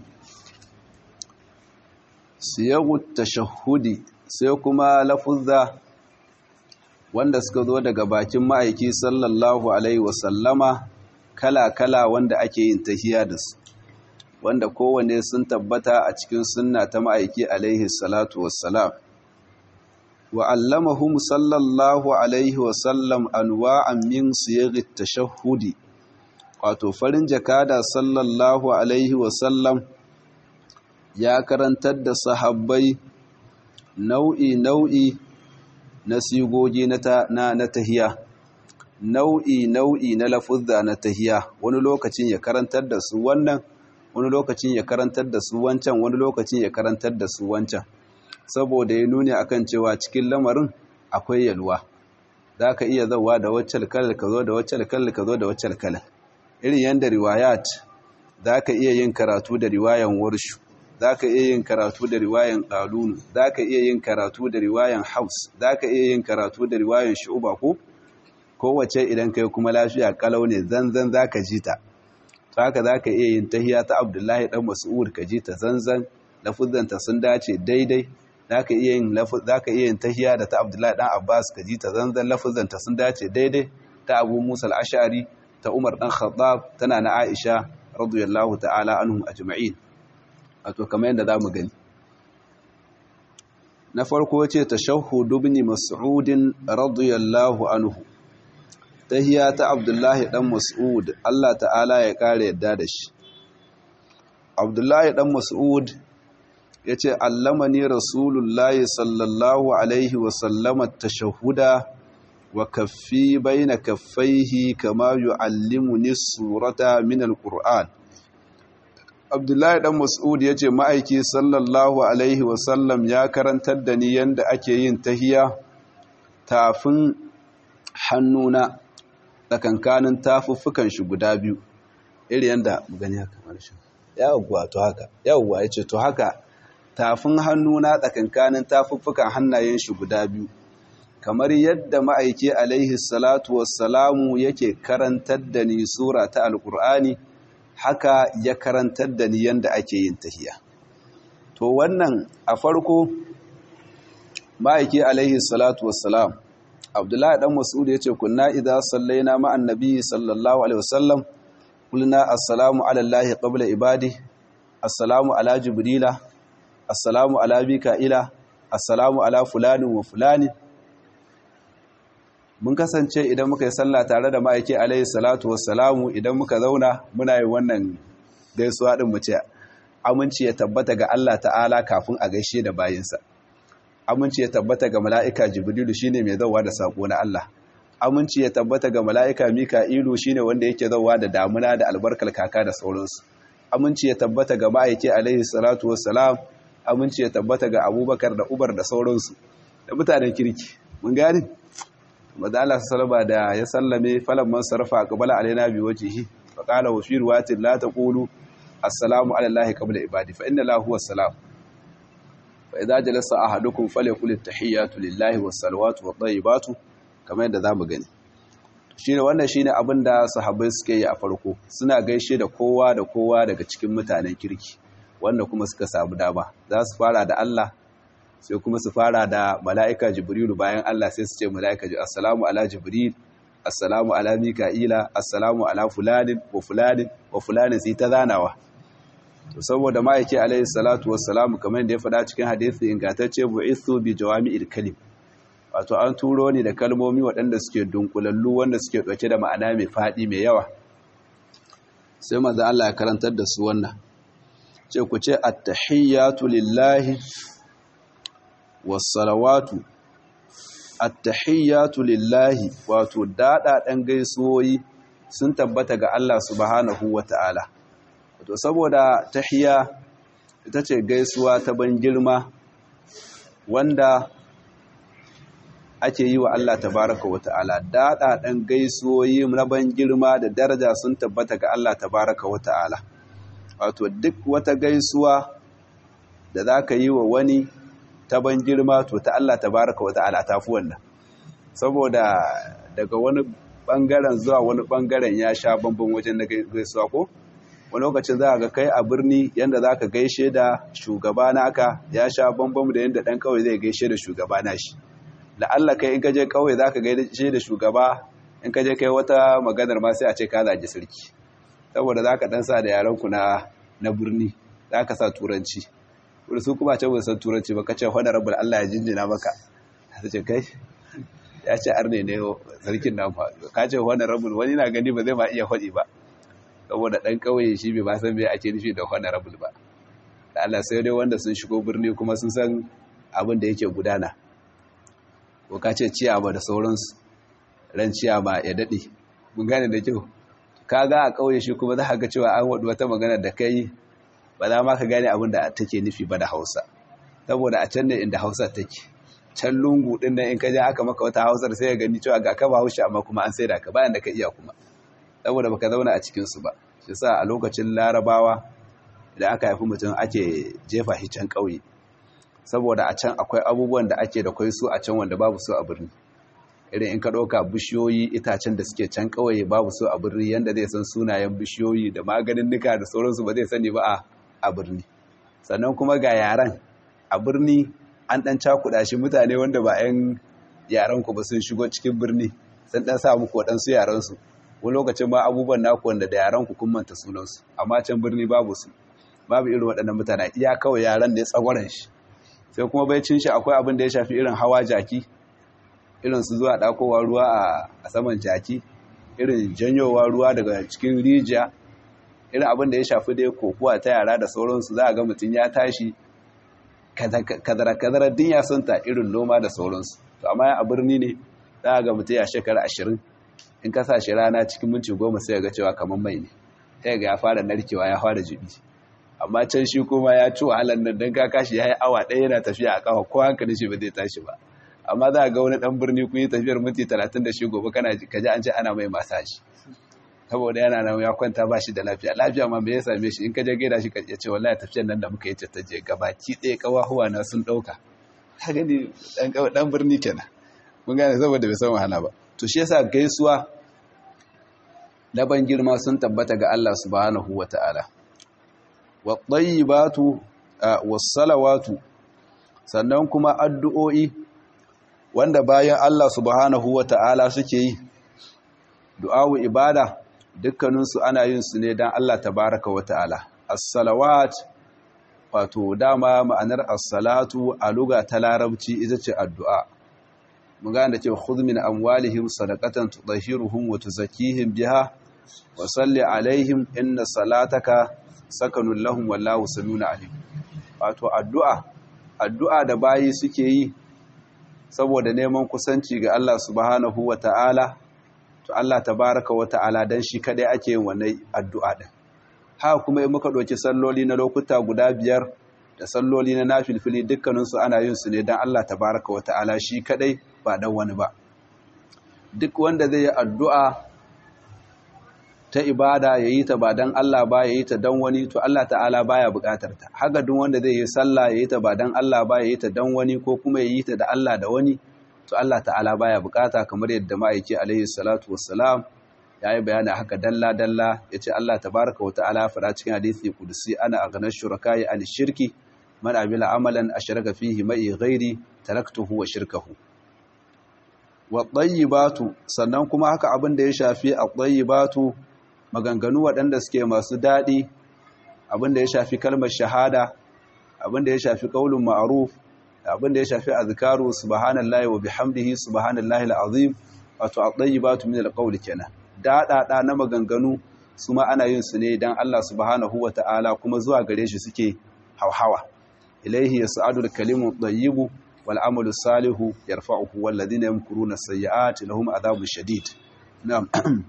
Siyagu tashahhudi, sai kuma lafuzza wanda suka zo daga bakin ma'aiki sallallahu alaihi wasallama kala-kala wanda ake yin tahiyya da su, wanda kowanne sun tabbata a cikin sunna ta ma'aiki alaihi salatu wassalam. Wa allamahum sallallahu alaihi wasallam anwa'an min siyaghi tashahhudi, wato farin jakada sallallahu alaihi wasallam ya karantar da sahabbai nau'i nau'i na sigogi na na tahiya, nau'i nau'i na lafuzza na tahiya. Wani lokacin ya karantar da su wannan, wani lokacin ya karantar da su wancan, wani lokacin ya karantar da su wancan, saboda ya nuni akan cewa cikin lamarin akwai yalwa. Za ka iya zawa da wacce kalar ka zo da wacce kalar ka zo da wacce kalar. Irin yanda riwayat, za ka iya yin karatu da riwayan warshu, za ka iya yin karatu da riwayan ƙalunu, za ka iya yin karatu da riwayan haus, za ka iya yin karatu da riwayan shu'uba ko kowace idan kai kuma lafiya kalau ne zanzan za ka ji ta. Haka za ka iya yin tahiya ta Abdullahi ɗan Mas'ud ka ji ta zanzan, lafuzzanta sun dace daidai. Za ka iya yin tahiya da ta Abdullahi ɗan Abbas ka ji ta zanzan, lafuzzanta sun dace daidai. Ta Abu Musa al-Ash'ari, ta Umar ɗan Khattab, tana na Aisha radiyallahu ta'ala anhum ajma'in. Wato kamar yadda za mu gani. Na farko ce tashahhud ibn Mas'ud radiyallahu anhu, tahiya ta Abdullahi dan Mas'ud, Allah ta'ala ya kare yadda da shi. Abdullahi dan Mas'ud yace allamani rasulullahi sallallahu alaihi wa sallam at-tashahhuda wa kaffi baina kaffaihi kama yu'allimuni as-surata min al-Qur'an. Abdullahi dan Mas'ud yace ma'aiki sallallahu alaihi wa sallam ya karantar da ni yanda ake yin tahiya tafin hannuna tsakankanin tafuffukan shi guda biyu, iri yanda mu gani haka marshe yawwa to haka yawwa yace to haka tafin hannuna tsakankanin tafuffukan hannayen shi guda biyu, kamar yadda ma'aiki alaihi salatu wassalamu yake karantar da ni sura ta alqur'ani, haka ya karantar da ni yanda ake yin tahiya. To wannan a farko ma'aiki alaihi salatu wassalam, Abdullahi dan Mas'ud yace kunna idza sallaina ma'an nabiy sallallahu alaihi wasallam qulna assalamu ala allahi qabla ibadi, assalamu ala jibrila, assalamu ala mika'ila, assalamu ala fulani wa fulani. Mun kasance idan muka yi sallah tare da ma'aiki alaihi salatu wassalamu, idan muka zauna muna yin wannan gaisuwa din mu ce aminci ya tabbata ga Allah ta'ala kafin a gaishe da bayinsa, aminci ya tabbata ga mala'ika Jibrilu shine mai zauwa da sako na Allah, aminci ya tabbata ga mala'ika Mika'ilu shine wanda yake zauwa da damuna da albarkar kaka da sauransu, aminci ya tabbata ga ma'aiki alaihi salatu wassalam, aminci ya tabbata ga Abubakar da Umar da sauransu da mutanen kirki. Mun gane maza Allah sallama da ya sallame falan man sarfa aqbala alaina bi wajhihi fa qala wa fi riwayatin la taqulu assalamu ala allahi qabla ibadi fa inna lahu huwa salam fa idza jalasa ahadukum falyakul at-tahiyatu lillahi was-salawatu wat-tayyibatu kamar yadda zamu gani. Shine wannan shine abin da sahabbai suke yi a farko, suna gaishe da kowa da kowa daga cikin mutanen kirki wanda kuma suka samu dama. Za su fara da Allah sai kuma su fara da mala'ika Jibrilu, bayan Allah sai su ce mala'ika ji assalamu ala Jibril, assalamu ala Mika'ila, assalamu ala fulanin wa fulanin wa fulanin sai ta zanawa. To saboda ma'aiki alaihi salatu wassalamu kamar da ya faɗa cikin hadisi ingantacce, bu'ithu bi jawami'il kalim, wato an turo ni da kalmomi waɗanda suke dunkulallu wanda suke ɗauke da ma'ana mai faɗi mai yawa. Sai manzo Allah ya karantar da su wannan, ce ku ce at-tahiyyatu lillahi was-salawatu, at-tahiyyatu lillahi, wato daɗaɗen gaisuwoyi sun tabbata ga Allah subhanahu wata'ala. Wato saboda tahiyya ita ce gaisuwa ta ban girma wanda ake yi wa Allah tabaraka wata'ala. Daɗaɗen gaisuwoyi na ban girma da daraja sun tabbata ga Allah tabaraka wata'ala. Wato duk wata gaisuwa da za ka yi wa wani ta ban girma to ta Allah tabaraka wata'ala ta fi wannan, saboda daga wani ɓangaren zuwa wani ɓangaren ya sha bambam wajen na gaisuwa ko wani lokacin za ga kai a birni yadda za ka gaishe da shugaba naka ya sha bambam da yadda ɗan kawai zai gaishe da shugaba na shi. La'alla kai in ka je kawai za ka gaishe da shugaba, in ka je kai wata maganar ma sai a ce ka zagi sarki, saboda za ka ɗansa da yaranku na na birni za ka sa turanci, wanda su kuma ce ba san turanci ba, ka ce honorable Allah ya jinjina maka, ta ce kai ya ce arne ne sarkin nan fa, ka ce honorable wani na gani ba zai ma iya faɗi ba, saboda ɗan ƙauye shi bai ba san me ake nufi da honorable ba. Da Allah sai dai wanda sun shigo birni kuma sun san abin da yake gudana, ko ka ce ciyama da sauransu, ran ciyama ya daɗe, mun gane da kyau. Ka ga a ƙauye shi kuma za ka ga cewa an waɗu wata magana da kai ba za ma ka gane abin da take nufi ba da Hausa, saboda a can ne inda Hausa take, can lungu ɗin nan in ka je aka maka wata Hausar sai ya gani cewa ga ka ba Hausa amma kuma an sai da ka bayan da ka iya kuma, saboda baka zauna a cikinsu ba. Shi sa a lokacin Larabawa idan aka haifi mutum ake jefa shi can ƙauye, saboda a can akwai abubuwan da ake da kwai su a can wanda babu su a birni. Irin in ka ɗauka bishiyoyi itacen da suke can ƙauye babu su a birni, yanda zai san sunayen bishiyoyi da maganin nika da sauransu ba zai sani ba a birni. Sannan kuma ga yaran a birni an ɗan cakuɗa shi, mutane wanda ba 'yan yaranku ba sun shigo cikin birni sun ɗan sa muku waɗansu yaransu, wani lokacin ma abubuwan naku wanda da yaranku kun manta sunansu, amma can birni babu su, babu irin waɗannan mutane, iya kawai yaran ne tsagwaron shi. Sai kuma bai cin shi akwai abin da ya shafi irin hawa jaki, irin su zuwa ɗakowa ruwa a saman jaki, irin janyowa ruwa daga cikin rijiya, irin abin da ya shafi dai kokuwa ta yara da sauransu. Za a ga mutum ya tashi kadara-kadara din ya santa irin noma da sauransu. To amma a birni ne za a ga mutum ya shekara ashirin, in ka sa shi rana cikin minti goma sai ga cewa kamar mai ne, sai ga ya fara narkewa ya fara jibi. Amma can shi kuma ya ci wahalar nan don ka kashi ya yi awa ɗaya yana tafiya a kafa ko hankali shi ba zai tashi ba. Amma za a ga wani ɗan birni kun yi tafiyar minti talatin da shi gobe kana kaji an ce ana mai masaji, saboda yana nan ya kwanta ba shi da lafiya. Lafiya ma me ya same shi, in ka je gaida shi ka ce wallahi tafiyar nan da muka yi ta je gabaki ɗaya kawahuwa na sun ɗauka. Ka gani ɗan birni kenan, mun gane, saboda bai san wahala ba. To shi yasa gaisuwa na ban girma sun tabbata ga Allah subhanahu wata'ala. Wa tayyibatu was salawatu, sannan kuma addu'o'i wanda bayan Allah subhanahu wata'ala suke yi, du'a'u ibada dukkaninsu ana yin su ne don Allah tabaraka wata'ala. As-salawat, wato dama ma'anar as-salatu a lugha ta larabci ita ce addu'a. Mun gane da cewa khudh min amwalihim sadaqatan tudahhiruhum wa tuzakkihim biha wa salli alaihim inna salataka sakanun lahum wallahu samiun alim. Wato addu'a addu'a da bayi suke yi saboda neman kusanci ga Allah subhanahu wata'ala, to Allah tabaraka wata'ala dan shi kadai ake yin wannan addu'a din. Haka kuma in muka ɗauki salloli na lokuta guda biyar da salloli na nafilfili dukkaninsu ana yin su ne dan Allah tabaraka wata'ala shi kadai ba dan wani ba. Duk wanda zai yi addu'a ta ibada ya yi ta ba don Allah ba ya yi ta don wani, to Allah ta'ala baya buƙatar ta. Haka duk wanda zai yi sallah ya yi ta ba don Allah ba ya yi ta don wani, ko kuma ya yi ta da Allah da wani, to Allah ta'ala baya buƙata, kamar yadda ma'aiki alaihi salatu wassalam ya yi bayani haka dalla dalla. Ya ce Allah tabaraka wa ta'ala fara cikin hadisi kudusi, ana aghna shuraka'i an shirki man amila amalan ashraka fihi ma'i ghairi taraktuhu wa shirkahu. Wa tayyibatu, sannan kuma haka abin da ya shafi a tayyibatu, maganganu waɗanda suke masu daɗi, abin da ya shafi kalmar shahada, abin da ya shafi qaulun ma'ruf, abin da ya shafi azkaru subhanallahi wa bihamdihi subhanallahi alazim, wato at-tayyibatu min al-qawl kenan. Daɗaɗa na maganganu su ma ana yin su ne dan Allah subhanahu wata'ala, kuma zuwa gare shi suke hauhawa. Ilaihi yas'adu al-kalimu at-tayyibu wal amalu salihu yarfa'uhu wal ladina yamkuruna as-sayyi'ati lahum adhabun shadid. Na'am.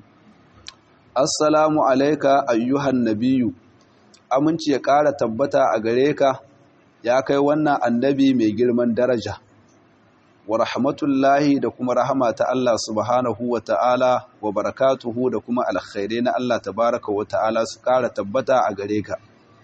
Assalamu alayka ayyuhan nabiyyu, aminci ya ƙara tabbata a gare ka ya kai wannan annabi mai girman daraja. Wa rahmatullahi, da kuma rahama ta Allah subhanahu wa ta'ala, wa barakatuhu, da kuma alkhairai na Allah tabaraka wa ta'ala su ƙara tabbata a gare ka.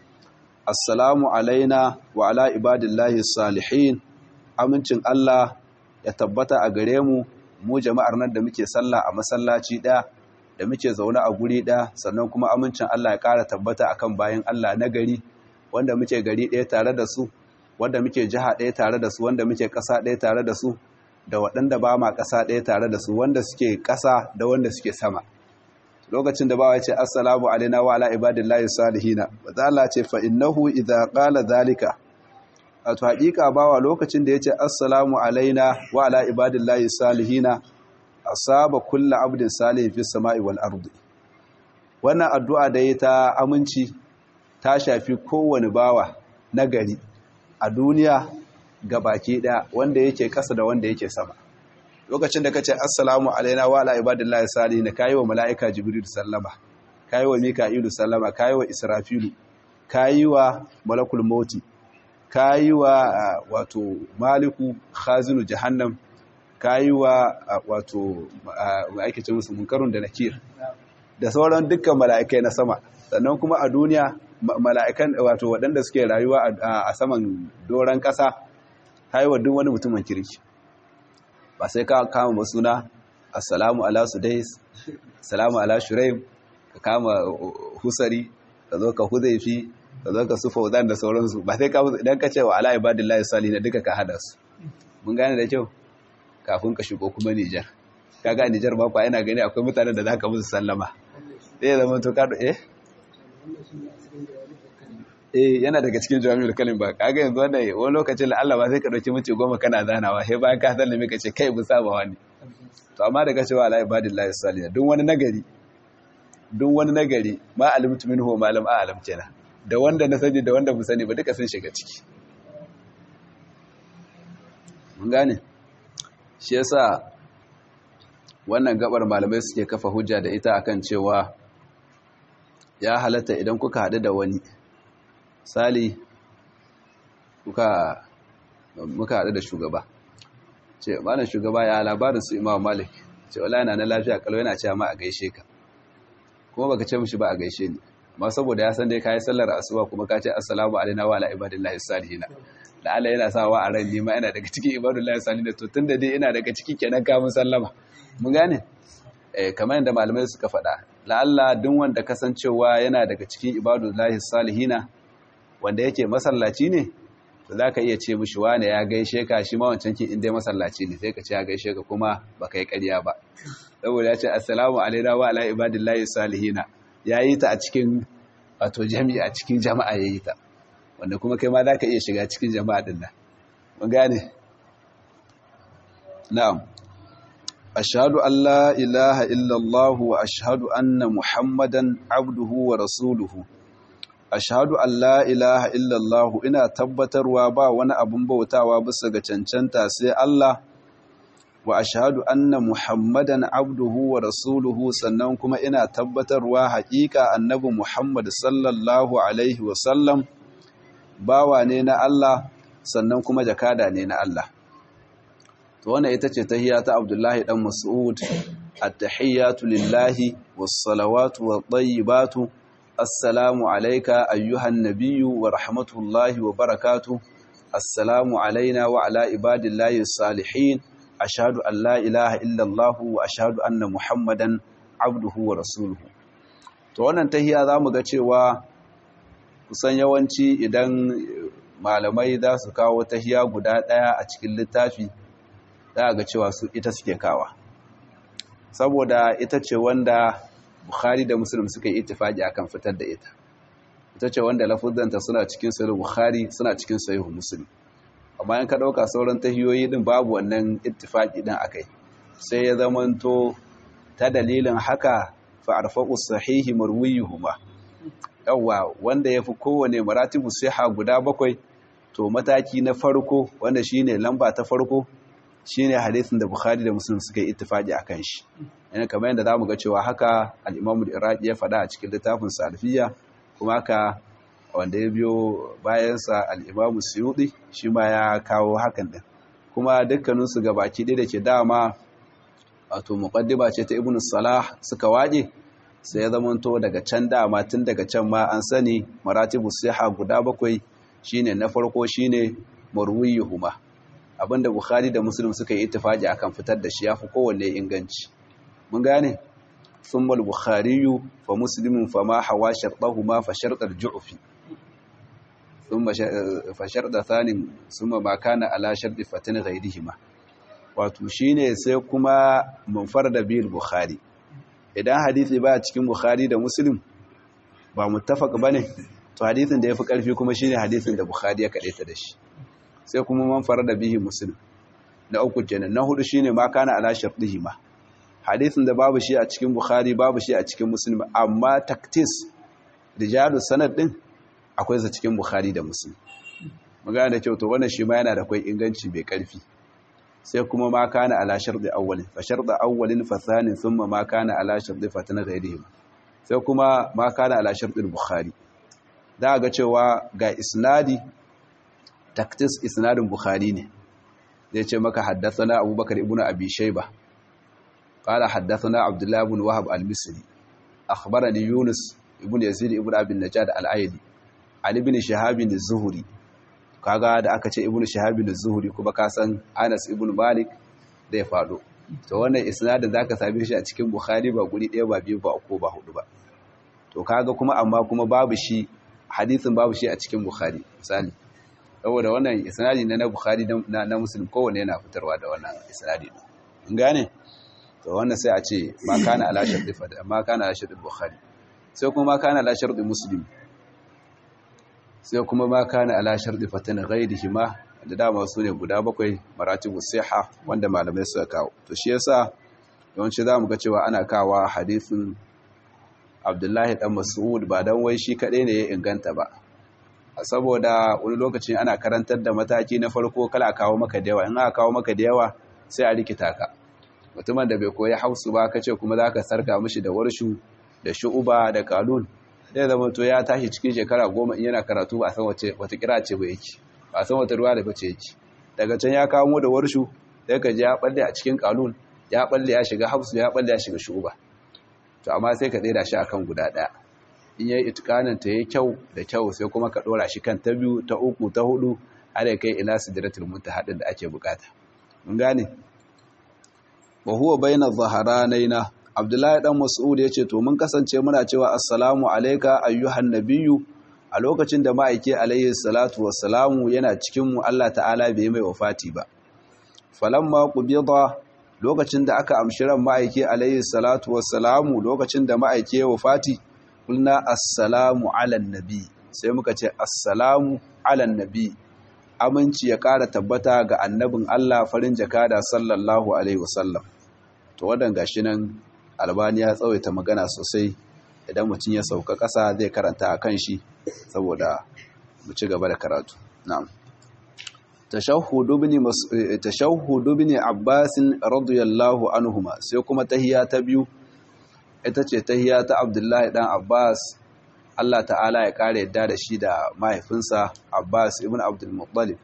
Assalamu alaina wa ala ibadillahi salihin, amincin Allah ya tabbata a gare mu, mu jama'ar nan da muke sallah a masallaci ɗaya, da muke zaune a guri ɗaya, sannan kuma amincin Allah ya ƙara tabbata akan bayan Allah na gari, wanda muke gari ɗaya tare da su, wanda muke jiha ɗaya tare da su, wanda muke ƙasa ɗaya tare da su, da waɗanda ba ma ƙasa ɗaya tare da su, wanda suke ƙasa da wanda suke sama. Lokacin da bawa ya ce assalamu alaina wa ala ibadillahi salihina, wanda Allah ce fa innahu idza qala zalika, wato haƙiƙa bawa lokacin da ya ce assalamu alaina wa ala ibadillahi salihina, asaba kullu abdin salihin fis sama'i wal ardi. Wannan addu'a da ya ta aminci ta shafi kowane bawa nagari a duniya gabaki ɗaya, wanda yake ƙasa da wanda yake sama. Lokacin da ka ce assalamu alaina wa ala ibadillahi salihin, kayi wa mala'ika jibril sallama, kayi wa mika'ilu sallama, kayi wa israfilu, kayi wa malakul mauti, kayi wa wato maliku khazinu jahannam, kayi wa wato ma'aikacin musu munkarun da nakir, da sauran dukkan mala'ikai na sama. Sannan kuma a duniya mala'ikan wato waɗanda suke rayuwa a saman doron ƙasa, haiwa duk wani mutumin kirki. Ba sai ka kama masuna assalamu ala sudais, assalamu ala shuraim, ka kama husari, ka zo ka huzaifi, ka zo ka sufa wadan da sauransu. Ba sai ka idan ka ce wa ala ibadillahi salihin duka ka hada su. Mun gane da kyau. Kafin ka shigo kuma Nijar, kaga Nijar ba kwa yana gani akwai mutanen da zaka musu sallama, sai ya zama to ka eh eh yana daga cikin jami'ul kalim ba. Kaga yanzu wannan wani lokacin la Allah ba sai ka dauki mutum goma kana zanawa, sai bayan ka sallame ka ce kai bu sabawa ne. To amma daga cewa ala ibadillahi salihin, duk wani nagari duk wani nagari ma alimtu minhu ma lam a'lam kenan, da wanda na sani da wanda bu sani ba duka sun shiga ciki. Mun gane. Shi yasa wannan gabar malamai suke kafa hujja da ita akan cewa ya halatta idan kuka haɗu da wani, sali kuka muka haɗu da shugaba, ce malam shugaba ya labarin su Imam Malik, ce wala yana na lafiya kalau, yana cewa ma a gaishe ka, kuma baka ce mishi ba a gaishe ni, amma saboda ya san dai kai sallar asuba kuma ka ce assalamu alaina wa ala ibadillahi salihin, da Allah yana sawa a ran nima ina daga cikin ibadullahi salihin, to tunda dai ina daga ciki kenan ka mun sallama. Mun gane eh kamar yadda malamai suka faɗa, la Allah duk wanda kasancewa yana daga cikin ibadullahi salihina, wanda yake masallaci ne, to zaka iya ce mishi wane ya gaishe ka, shi ma wancan kin inda masallaci ne sai ka ce ya gaishe ka, kuma baka yi ƙarya ba, saboda ya ce assalamu alaina wa ala ibadillahi salihina, yayi ta a cikin wato jami'a, a cikin jama'a yayi ta, wanda kuma kai ma za ka iya shiga cikin jama'a din nan. Mun gane? Na'am. Ashhadu an la ilaha illallah wa ashhadu anna Muhammadan abduhu wa rasuluhu. ashhadu an la ilaha illallah ina tabbatarwa ba wani abun bautawa bisa ga cancanta sai Allah wa ashhadu anna muhammadan abduhu wa rasuluhu sannan kuma ina tabbatarwa haƙiƙa annabi Muhammad sallallahu alaihi wa sallam bawa ne na Allah sannan kuma jakada ne na Allah. To wannan ita ce tahiyya ta Abdullahi dan Mas'ud, at-tahiyyatu lillahi was-salawatu wat-tayyibatu assalamu alayka ayyuhan nabiyyu wa rahmatullahi wa barakatuh assalamu alayna wa ala ibadillahi as-salihin ashhadu an la ilaha illa Allah wa ashhadu anna Muhammadan abduhu wa rasuluhu. To wannan tahiyya zamu ga cewa kusan yawanci idan malamai za su kawo tahiyya guda daya a cikin littafi za ga cewa su ita suke kawa, saboda ita ce wanda Bukhari da Muslim suka yi ittifaki akan fitar da ita. Ita ce wanda lafuzanta suna cikin sahih Bukhari suna cikin sahih Muslim. Amma in ka dauka sauran tahiyoyi din babu wannan ittifaki din akai. Sai ya zamanto ta dalilin haka fa arfaqu sahihi marwiyuhuma. Yawa wanda yafi kowane maratibu siha guda bakwai to mataki na farko wanda shine lamba ta farko shine hadisin da Bukhari da Muslim suka yi ittifaki akan shi. Yana kamar yadda zamu ga cewa haka al-Imam al-Iraqi ya faɗa a cikin littafin Salafiyya, kuma haka wanda ya biyo bayan sa al-Imam Suyuti shi ma ya kawo hakan din. Kuma dukkanin su gabaki ɗaya dake dama wato muqaddima ce ta Ibn Salah suka waje, sai ya zamanto daga can dama tun daga can ma an sani maratibu siha guda bakwai shine na farko shine marwiyuhuma. Abinda Bukhari da Muslim suka yi ittifaki akan fitar da shi yafi kowanne inganci. Mun gane? Thumma al-Bukhari fa Muslim fa ma hawa shartahuma fa shart al-Ju'fi. Thumma fa shart thani thumma ma kana ala shart fatan ghayrihima. Wato shine sai kuma munfarda bil Bukhari. Idan hadisi ba cikin Bukhari da Muslim ba muttafaq bane, to hadisin da yafi karfi kuma shine hadisin da Bukhari ya kadaita da shi. Sai kuma man farada bihi Muslim. Na uku kenan. Na hudu shine ma kana ala shartihima. Hadisin da babu shi a cikin Bukhari babu shi a cikin Muslim, amma taktis rijalu sanad din akwai za cikin Bukhari da Muslim. Magana da kyau, to wannan shi ma yana da kai inganci bai karfi. Sai kuma ma kana ala sharti awwalin fa shartu awwalin fa thanin thumma ma kana ala sharti fatan ghayrihim. Sai kuma ma kana ala sharti Bukhari. Da ga cewa ga isnadi taktis isnadin Bukhari ne. Zai ce maka haddathana Abubakar ibn Abi Shayba qala haddathana Abdullah ibn Wahab al-Misri akhbarani Yunus ibn Yazid ibn Abi Najad al-Aili Ali ibn Shihab az-Zuhri. Kaga da aka ce ibn Shihab az-Zuhri kuma ka san Anas ibn Malik da ya fado. To wannan isnadin zaka same shi a cikin Bukhari ba guri ɗaya ba biyu ba uku ba hudu ba. To kaga kuma amma kuma babu shi hadisin babu shi a cikin Bukhari misali. Saboda wannan isnadi na Bukhari na na Muslim kowanne yana fitarwa da wannan isnadi din. In gane? To wannan sai a ce ma kana ala sharti fa ma kana ala sharti Bukhari. Sai kuma ma kana ala sharti Muslim. Sai kuma ma kana ala sharti fatan ghairihi ma da dama su ne guda bakwai maratibu siha wanda malamai suka kawo. To shi yasa yawanci zamu ga cewa ana kawa hadisin Abdullahi dan Mas'ud ba dan wai shi kadai ne ya inganta ba. Saboda wani lokacin ana karantar da mataki na farko kala kawo maka da yawa, in aka kawo maka da yawa sai a rikita ka. Mutumin da bai koyi Hausu ba kace kuma zaka sarka mishi da warshu da shu'uba da qalun, zai zama to ya tashi cikin shekara goma in yana karatu ba san wace wata kira ce ba yake, ba san wata ruwa da bace yake. Daga can ya kawo da warshu sai ka ji ya balle a cikin qalun, ya balle ya shiga Hausu, ya balle ya shiga shu'uba. To amma sai ka tsira shi akan guda daya. In yayi itikanin ta yayi kyau da kyau sai kuma ka dora shi kan ta biyu ta uku ta hudu har ya kai ila sidratul muntaha da ake bukata. Mun gane? Wa huwa baina dhaharanaina. Abdullahi dan Mas'ud yace to mun kasance muna cewa assalamu alayka ayyuhan nabiyyu a lokacin da ma'aike alayhi salatu wassalamu yana cikin mu, Allah ta'ala bai mai wafati ba. Falamma qubida lokacin da aka amshi ran ma'aike alayhi salatu wassalamu, lokacin da ma'aike ya wafati, kulna assalamu ala nabi, sai muka ce assalamu ala nabi, aminci ya ƙara tabbata ga annabin Allah farin jakada sallallahu alaihi wasallam. To wadan gashi nan Albani ya tsawaita magana sosai idan mutum ya sauka ƙasa zai karanta a kan shi saboda mu ci gaba da karatu. Na'am. Tashahhudu ibn Abbas radiyallahu anhuma, sai kuma tahiyya ta biyu ita ce tahiyya ta Abdullahi dan Abbas, Allah ta'ala ya kare yadda da shi da mahaifinsa Abbas ibn Abdul Muttalib.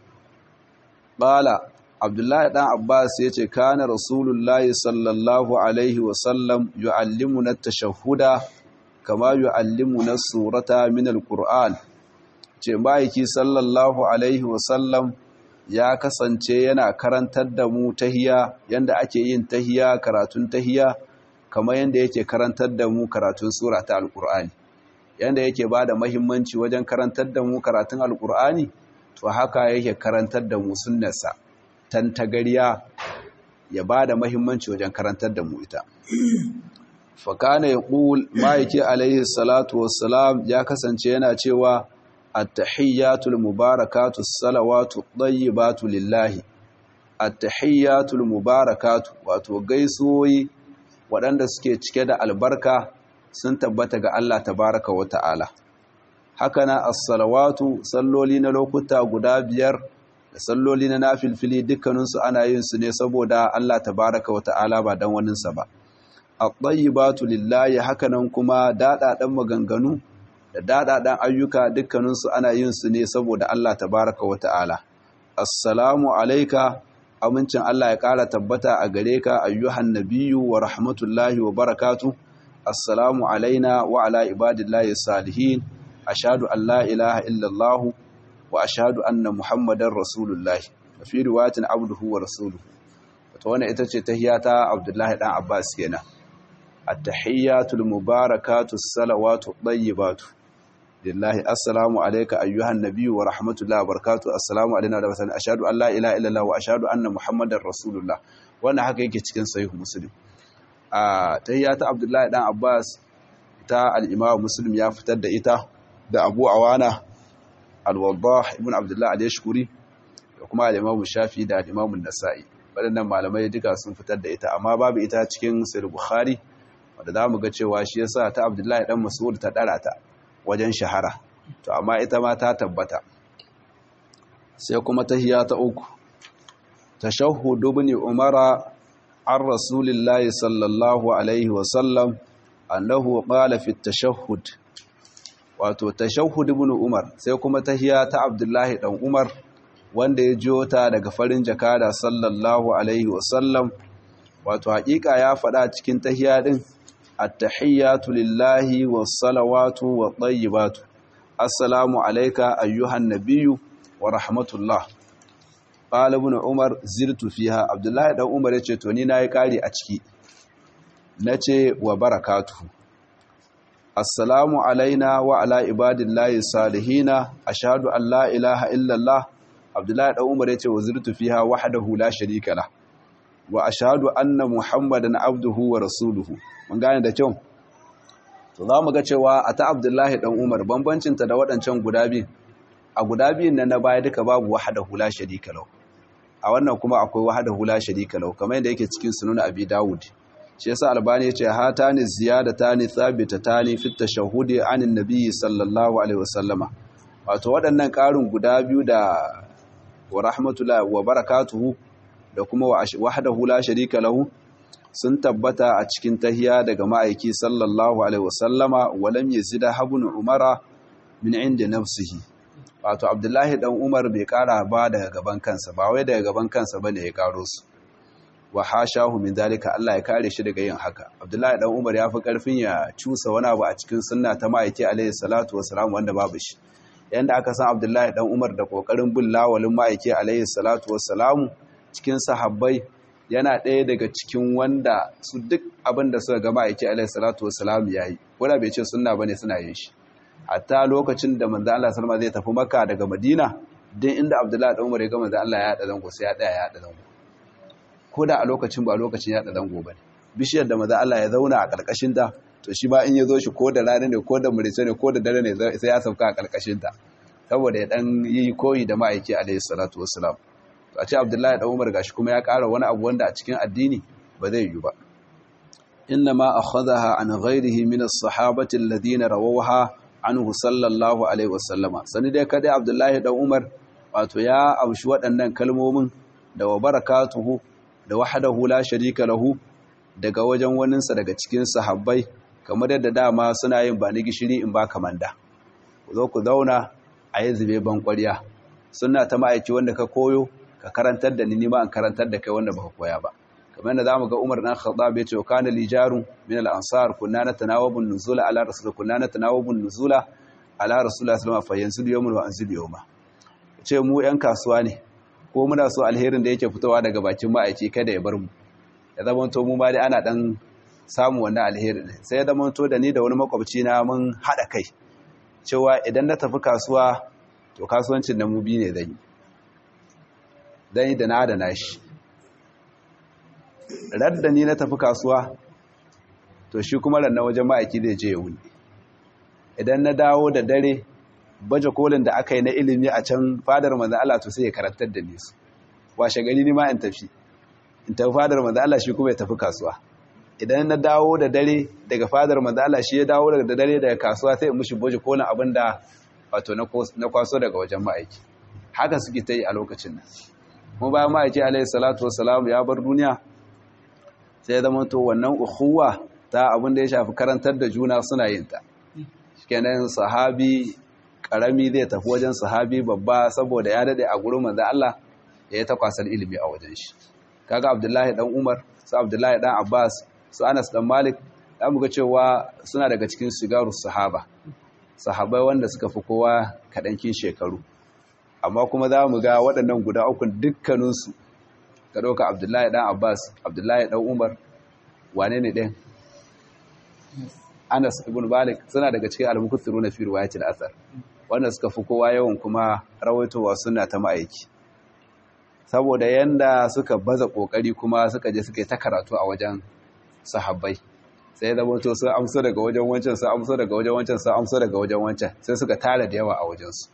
Qala Abdullahi dan Abbas yace kana Rasulullahi sallallahu alaihi wa sallam yu'allimuna at-tashahhuda kama yu'allimuna surata min al-Qur'an. Ce ma'aiki sallallahu alaihi wa sallam ya kasance yana karantar da mu tahiyya yanda ake yin tahiyya, karatun tahiyya kamar yanda yake karantar da mu karatun sura ta al-Qur'ani. Yanda yake bada muhimmanci wajen karantar da mu karatun al-Qur'ani, to haka yake karantar da mu sunnarsa tantagariya, ya bada muhimmanci wajen karantar da mu ita. Fa kana yaqul ma'aiki alaihi salatu wassalam ya kasance yana cewa at-tahiyyatul mubarakatu as-salawatu at-tayyibatu lillahi. At-tahiyyatul mubarakatu wato gaisuwoyi waɗanda suke cike da albarka sun tabbata ga Allah tabaraka wa ta'ala. Hakana as-salawatu salloli na lokuta guda biyar da salloli na nafilfili dukkaninsu ana yin su ne saboda Allah tabaraka wa ta'ala ba dan waninsa ba. At-tayyibatu lillahi, hakanan kuma daɗaɗan maganganu da daɗaɗan ayyuka dukkaninsu ana yin su ne saboda Allah tabaraka wa ta'ala. Assalamu alaika, amincin Allah ya ƙara tabbata a gare ka ayyuhan nabiyyu wa rahmatullahi wa barakatuh. Assalamu alaina wa ala ibadillahi salihin. Ashhadu an la ilaha illallah wa ashhadu anna muhammadar rasulullah. Fi riwayatin abduhu wa rasuluhu. Wato wannan ita ce tahiyata Abdullahi dan Abbas kenan. At-tahiyyatul mubarakatu as-salawatu at-tayyibatu lillahi. Assalamu alayka ayyuhan nabiyyu wa rahmatullahi wa barakatuh. Assalamu alayna wa sallam. Ashhadu an la ilaha illallah wa ashhadu anna muhammadar rasulullah. Wannan haka yake cikin sahih Muslim. A tahiyyata Abdullahi dan Abbas ta al-Imam Muslim ya fitar da ita da Abu Awana al-Waddah ibn Abdullah al-Yashkuri da kuma al-Imam Shafi da al-Imam An-Nasa'i. Waɗannan malamai duka sun fitar da ita, amma babu ita cikin Sahih Bukhari, wanda zamu ga cewa shi yasa ta Abdullahi dan Mas'ud ta dara ta wajen shahara. To amma ita ma ta tabbata. Sai kuma tahiyya ta uku, tashahhud ibn Umara an Rasulillahi sallallahu alaihi wa sallam annahu qala fi at-tashahhud. Wato tashahhud ibn Umar, sai kuma tahiyya ta Abdullahi dan Umar wanda ya jiyo ta daga farin jakada sallallahu alaihi wasallam. Wato hakika ya faɗa cikin tahiyya din, at-tahiyyatu lillahi was-salawatu wat-tayyibatu. Assalamu alayka ayyuhan nabiyyu wa rahmatullah. Qala ibn Umar zirtu fiha. Abdullahi dan Umar yace to ni nayi kari a ciki, nace wa barakatuhu. Assalamu alaina wa ala ibadillahi salihina, ashhadu an la ilaha illallah. Abdullahi dan Umar yace wazirtu fiha wahdahu la sharika lah wa ashhadu anna muhammadan abduhu wa rasuluhu. Mun gane da kyau. To zamu ga cewa a ta Abdullahi dan Umar bambancin ta da wadancan guda biyu, a guda biyun nan na baya duka babu wahdahu la sharika lah, a wannan kuma akwai wahdahu la sharika lah kamar yadda yake cikin sunan Abi Dawud. Shi yasa Albani yace hatani ziyadatani thabitatani fi tashahhudi anin nabiy sallallahu alaihi wasallama. Wato waɗannan ƙarin guda biyu da wa rahmatullahi wa barakatuhu da kuma wahdahu la sharika lahu sun tabbata a cikin tahiyya daga ma'aiki sallallahu alaihi wasallama. Walam yazida ibn Umara min inda nafsihi. Wato Abdullahi dan Umar bai kara ba daga gaban kansa, ba wai daga gaban kansa bane ya karo su. Wa hashahu min dalika, Allah ya kare shi daga yin haka. Abdullahi dan Umar ya fi karfin ya cusa wani abu a cikin sunna ta ma'aiki alaihi salatu wassalam wanda babu shi. Yanda aka san Abdullahi dan Umar da kokarin bin lawalin ma'aiki alaihi salatu wassalamu cikin sahabbai, yana ɗaya daga cikin wanda su duk abin da suka ga ma'aiki alaihi salatu wassalamu yayi, wanda bai ce sunna bane suna yin shi. Hatta lokacin da manzo Allah sallallahu alaihi wasallam zai tafi Makka daga Madina, din inda Abdullahi dan Umar ya ga manzo Allah ya hada zango sai ya daya ya hada zango. Ko da a lokacin ba lokacin ya hada zango bane. Bishiyar da manzo Allah ya zauna a karkashin ta, to shi ba in ya zo shi ko da rana ne ko da murice ne ko da dare ne sai ya sauka a karkashinta saboda ya dan yi koyi da ma'aiki alaihi salatu wassalam. To a ce Abdullahi dan Umar gashi kuma ya ƙara wani abu wanda a cikin addini ba zai yi ba. إنما أخذها عن غيره من الصحابة الذين رووها عنه صلى الله عليه وسلم سندي كدي عبد الله بن عمر wato ya amshi waɗannan kalmomin da wa barakatuhu da wahdahu la sharika lahu daga wajen waninsa daga cikin sahabbai kamar yadda dama suna yin ba ni gishiri in ba kamanda ku zo ku zauna a yi zube ban ƙwarya suna ta ma'aiki wanda ka koyo ka karantar da ni nima an karantar da kai wanda baka koya ba kamar yadda zamu ga Umar dan Khattab ya ce kana lijarun min al-ansar kunna natanawabun nuzula ala rasul kunna natanawabun nuzula ala rasulullah sallallahu alaihi wasallam fa yanzilu yawman wa anzilu yawma ce mu yan kasuwa ne ko muna so alherin da yake fitowa daga bakin ma'aiki kada ya bar mu ya zamanto mu ma dai ana dan samu wannan alheri ne sai ya zamanto da ni da wani makwabci na mun hada kai cewa idan na tafi kasuwa to kasuwancin da mu bi ne zan yi dan yi da na da nashi radda ni na tafi kasuwa to shi kuma ranna wajen ma'aiki zai je ya wuni idan na dawo da dare baje kolin da aka yi na ilimi a can fadar manzon Allah to sai ya karantar da ni su washe gari ni ma in tafi in tafi fadar manzon Allah shi kuma ya tafi kasuwa idan na dawo da dare daga fadar manzon Allah shi ya dawo da dare daga kasuwa sai in mushi baje kolin abinda wato na kwaso daga wajen ma'aiki haka suke ta yi a lokacin nan kuma bayan ma'aiki alaihi salatu wassalam ya bar duniya sai zama to wannan ukhuwa ta abin da ya shafi karantar da juna suna yin ta shikenan sahabi karami zai tafi wajen sahabi babba saboda ya dade a gurin manzo Allah ya yi takwasar ilimi a wajen shi kaga Abdullahi dan Umar su Abdullahi dan Abbas su Anas dan Malik da muga cewa suna daga cikin sigarus sahaba sahabbai wanda suka fi kowa kadankin shekaru amma kuma za mu ga waɗannan guda uku dukkaninsu ka ɗauka Abdullahi ɗan Abbas, Abdullahi ɗan Umar, wane ne ɗin? Anas ibn Malik suna daga cikin al-mukthiru na fi riwayatil athar wanda suka fi kowa yawan kuma rawaitowa suna ta ma'aiki. Saboda yanda suka baza kokari kuma suka je suka yi ta karatu a wajen sahabbai. Sai da wato sun amso daga wajen wancan, sun amso daga wajen wancan, sun amso daga wajen wancan, sai suka tara da yawa a wajensu.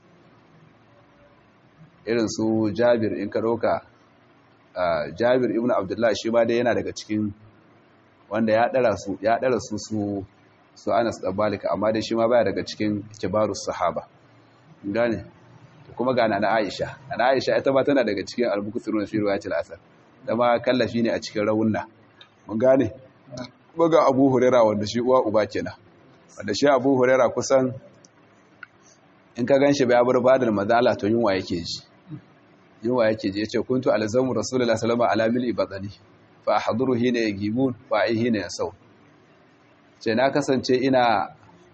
Irin su Jabir in ka ɗauka Uh, Jabir ibn Abdullah shi ba dai yana daga cikin wanda ya dara su ya dara su su su Anas da Malik amma dai shi ma baya daga cikin kibarus sahaba gane kuma ga nana Aisha nana Aisha ita ba tana daga cikin al-mukthirun fi riwayatil asar da ma kallafi ne a cikin rawunna mun gane kuma ga Abu Huraira wanda shi uwa uba kenan wanda shi Abu Huraira kusan in ka ganshi bai bar badal madala to yunwa yake ji yunwa yake je yace kuntu alzamu rasulullahi sallallahu alaihi wasallam ala mil ibadani fa ahduru hina yagibun fa ai hina yasau ce na kasance ina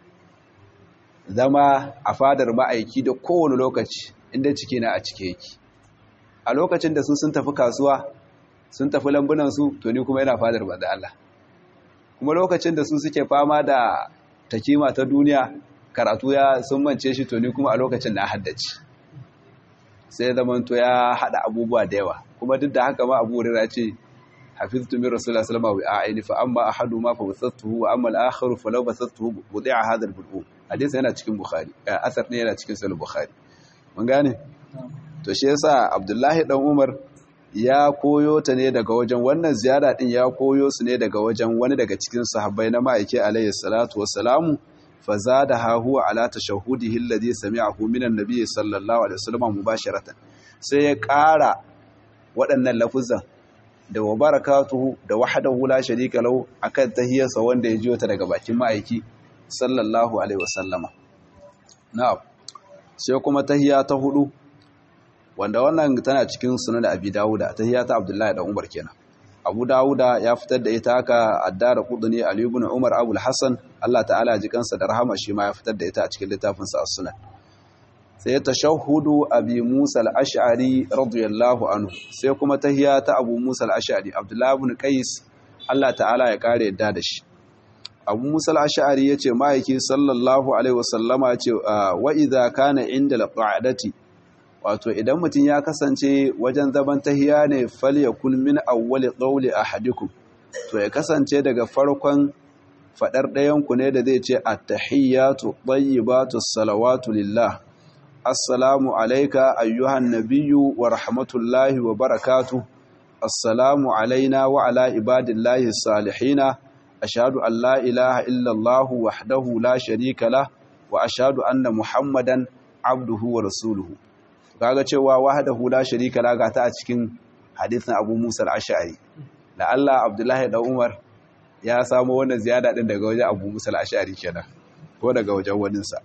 zama a fadar ma'aiki da kowane lokaci inda ciki na a cike yake a lokacin da su sun tafi kasuwa sun tafi lambunan su to ni kuma ina fadar manzo Allah kuma lokacin da su suke fama da takima ta duniya karatu ya sun mance shi to ni kuma a lokacin na haddace sai zamanto ya hada abubuwa da yawa kuma duk da haka ma Abu Hurairah ce hafiztu min Rasulullah sallallahu alaihi wasallam wa'aini fa amma ahaduma fa wasattuhu wa amma al-akhar fa law basattuhu budi'a hadha al-bul'um hadisi yana cikin Bukhari asar ne yana cikin Sahih Bukhari mun gane to shi yasa Abdullahi dan Umar ya koyo ta ne daga wajen wannan ziyara din ya koyo su ne daga wajen wani daga cikin sahabbai na ma'aiki alayhi salatu wassalamu فزادها هو على تشهده الذي سمعه من النبي صلى الله عليه وسلم مباشرة sai ya ƙara waɗannan lafuzan da wa barakatuhu da wahdahu la sharika lahu akan tahiyarsa wanda ya jiyo ta daga bakin ma'aiki sallallahu alaihi wasallama na'am sai kuma tahiya ta hudu wanda wannan tana cikin sunan Abi Dawud tahiya ta Abdullahi dan Umar kenan Abu Dawuda ya fitar da ita haka Addara Qudni Ali ibn Umar Abu al-Hasan Allah ta'ala ji kansa da rahama shi ma ya fitar da ita a cikin littafin sa As-Sunan sai tashahhudu Abi Musa al-Ash'ari radiyallahu anhu sai kuma tahiyya ta Abu Musa al-Ash'ari Abdullah ibn Qais Allah ta'ala ya kare yadda da shi Abu Musa al-Ash'ari yace ma'aiki sallallahu alaihi wasallama yace wa idza kana inda al-qa'dati wato idan mutum ya kasance wajen zaman tahiya ne falyakun min awwali qawli ahadikum to ya kasance daga farkon fadar ɗayan ku ne da zai ce at-tahiyyatu tayyibatu salawatu lillah assalamu alayka ayyuhan nabiyyu wa rahmatullahi wa barakatuh assalamu alayna wa ala ibadillahi salihina ashhadu an la ilaha illa Allah wahdahu la sharika lah wa ashhadu anna Muhammadan abduhu wa rasuluhu. Kaga cewa wahdahu la sharika lah ga ta a cikin hadisin Abu Musa al-Ash'ari. La Allah Abdullahi da Umar ya samu wannan ziyada din daga wajen Abu Musa al-Ash'ari kenan ko daga wajen waninsa.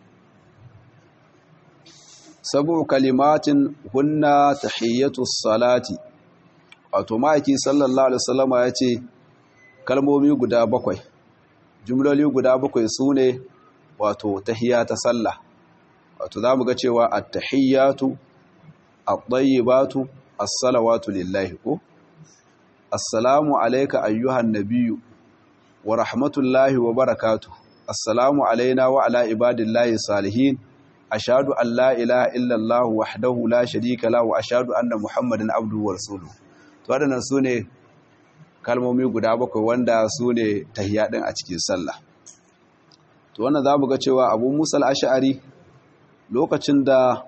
Sabu kalimatin hunna tahiyatus salati. Wato ma'aiki sallallahu alaihi wasallama ya ce kalmomi guda bakwai, jumloli guda bakwai sune wato tahiyya ta sallah. Wato zamu ga cewa at-tahiyyatu at-tayyibatu as-salawatu lillahi ko assalamu alayka ayyuhan nabiyyu wa rahmatullahi wa barakatuh, assalamu alayna wa ala ibadillahi salihin, ashhadu an la ilaha illa Allah wahdahu la sharika lahu wa ashhadu anna Muhammadan abduhu wa rasuluhu. To wadannan sune kalmomi guda bakwai wanda sune tahiyya din a cikin sallah. To wannan zamu ga cewa Abu Musa al-Ash'ari lokacin da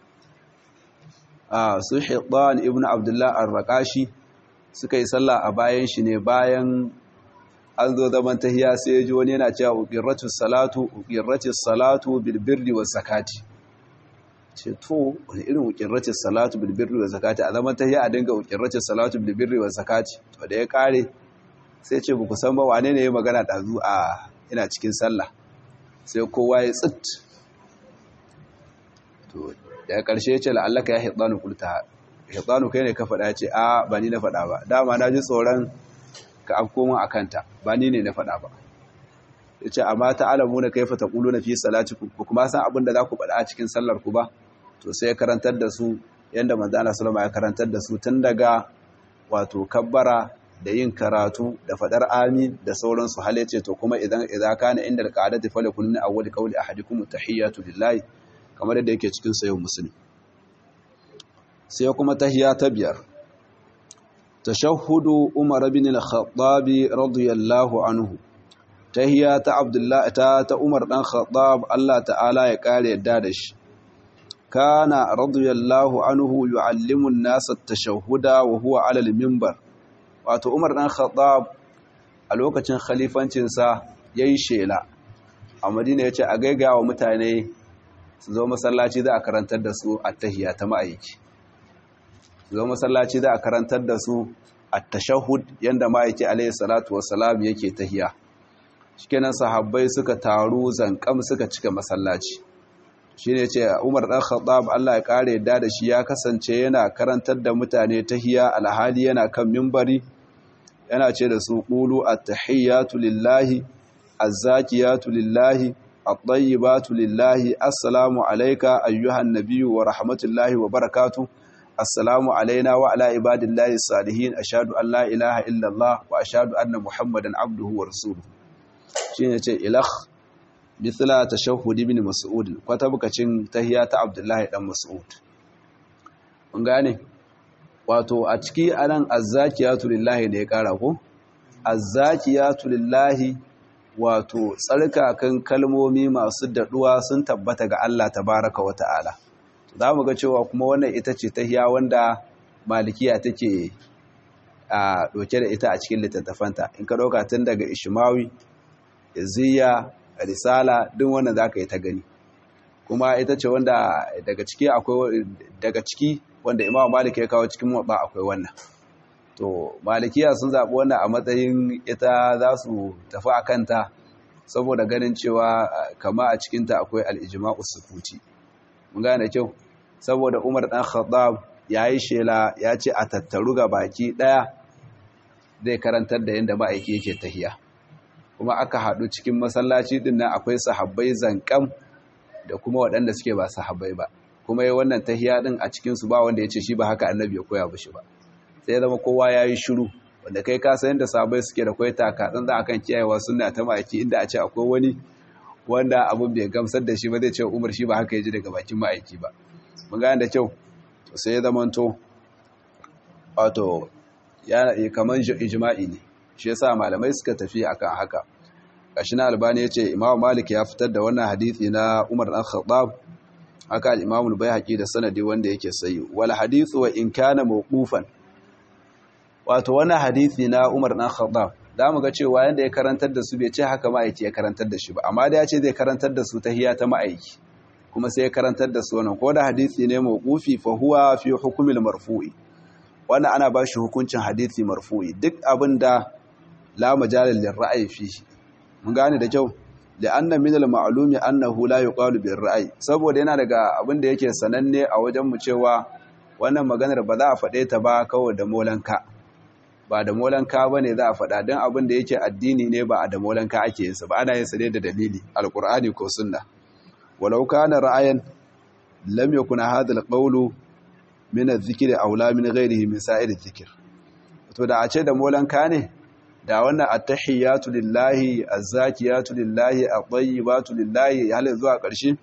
a su Hitan ibn Abdullah ar-Raqashi suka yi sallah a bayan shi ne, bayan an zo zaman tahiyya sai ya ji wani yana cewa uqirratus salatu uqirratis salatu bil birri was zakati. Ce to wani irin uqirratis salatu bil birri was zakati, a zaman tahiyya a dinga uqirratis salatu bil birri was zakati. To da ya kare sai ce buku san ba wane ne ya magana dazu a ina cikin sallah, sai kowa ya tsit. To daga ƙarshe ya ce la'allaka ya Hitanu kulta, Hitanu kai ne ka faɗa? Ce a ba ni na faɗa ba, dama na ji tsoron ka afko min akanta, ba ni ne na faɗa ba. Ya ce amma ta'alamu na kaifa taquluna fi salatikum, ku kuma san abin da za ku faɗa a cikin sallar ku ba. To sai ya karantar da su yanda manzo Allah sallallahu alaihi wasallam ya karantar da su tun daga wato kabbara da yin karatu da faɗar amin da sauransu. Hal yace to kuma idan idza kana inda al-qa'adati falakun min awwal qawli ahadikum tahiyatu lillahi, kamar yadda yake cikin sahih Muslim. Sai kuma tahiyya ta biyar, tashahhudu Umar bin al-Khattab radiyallahu anhu. Tahiyya ta Abdullah ta ta Umar dan Khattab, Allah ta'ala ya kare yadda da shi. Kana radiyallahu anhu yu'allimu an-nasa at-tashahhuda wa huwa 'ala al-minbar. Wato Umar dan Khattab a lokacin khalifancin sa yayi shela a Madina, yace a gaigawa mutane su zo masallaci za a karantar da su at-tahiyya ta ma'aiki. Zo masallaci za a karantar da su at-tashahhud yanda ma'aiki alayhi salatu wassalam yake tahiyya. Shikenan sahabbai suka taru zankam suka cika masallaci. Shine yace Umar dan Khattab Allah ya kare yadda da shi ya kasance yana karantar da mutane tahiyya alhali yana kan minbari, yana ce da su qulu at-tahiyyatu lillahi az-zakiyatu lillahi at-tayyibatu lillahi, assalamu alayka ayyuhan nabiyyu wa rahmatullahi wa barakatuh, assalamu alayna wa ala ibadillahi salihin, ashhadu an la ilaha illa Allah wa ashhadu anna Muhammadan abduhu wa rasuluhu. Shine ce ilakh mithla tashahhud ibn Mas'ud, kwata bukacin tahiyya ta Abdullahi dan Mas'ud. Mun gane wato a ciki anan az-zakiyatu lillahi ne ya kara ko az-zakiyatu lillahi, wato tsarkakan kalmomi masu daduwa sun tabbata ga Allah tabaraka wa ta'ala. Za mu ga cewa kuma wannan ita ce tahiyya wanda malikiya take a doke da ita a cikin littattafanta. In ka dauka tun daga Ishmawi, Izziya, Risala, duk wannan zaka yi ta gani. Kuma ita ce wanda daga ciki akwai daga ciki wanda Imam Malik ya kawo cikin Muwatta akwai wannan. To malikiya sun zabi wannan a matsayin ita za su tafi akan ta saboda ganin cewa kama a cikin ta akwai al-ijma'u sukuti. Mun gane kyau, saboda Umar dan Khattab yayi shela ya ce a tattaru ga baki daya zai karantar da yanda ma'aiki yake tahiyya. Kuma aka haɗu cikin masallaci din nan akwai sahabbai zankam da kuma waɗanda suke ba sahabbai ba, kuma yi wannan tahiyya din a cikin su ba wanda ya ce shi ba haka annabi ya koya ba shi ba. Sai zama kowa yayi shiru, wanda kai ka san yadda sahabbai suke da koyi taka dan za akan kiyayewa sunna ta ma'aiki, inda a ce akwai wani wanda abun bai gamsar da shi ba zai ce Umar shi ba haka ya ji daga bakin ma'aiki ba. Mun gane da kyau. Sai ya zamanto wato ya kaman ijma'i ne, shi yasa malamai suka tafi akan haka. Gashi na Albani yace Imam Malik ya fitar da wannan hadisi na Umar dan Khattab, haka al-Imam al-Baihaqi da sanadi wanda yake sayi. Wal hadithu wa in kana mawqufan, wato wannan hadisi na Umar dan Khattab za mu ga cewa yanda ya karantar da su bai ce haka ma'aiki ya karantar da shi ba, amma da ya ce zai karantar da su tahiyya ta ma'aiki kuma sai ya karantar da su wannan ko da hadisi ne mawqufi fa huwa fi hukmil marfu'i, wannan ana ba shi hukuncin hadisi marfu'i duk abinda la majalil lirra'yi fihi. mun gane da kyau, li'anna min al-ma'lumi annahu la yuqalu bir ra'yi, saboda yana daga abinda yake sananne a wajen mu cewa wannan maganar ba za a faɗe ta ba kawai da molanka, ba da molanka bane za a faɗa, dan abinda yake addini ne ba a da molanka ake yin sa ba, ana yin sa ne da dalili alqur'ani ko sunna. walau kana ra'ayan lam yakun hadha al-qawlu min adh-dhikri aula min ghayrihi min sa'ir adh-dhikr. to da a ce da molanka ne da wannan at-tahiyyatu lillahi az-zakiyatu lillahi at-tayyibatu lillahi hal zuwa ƙarshe,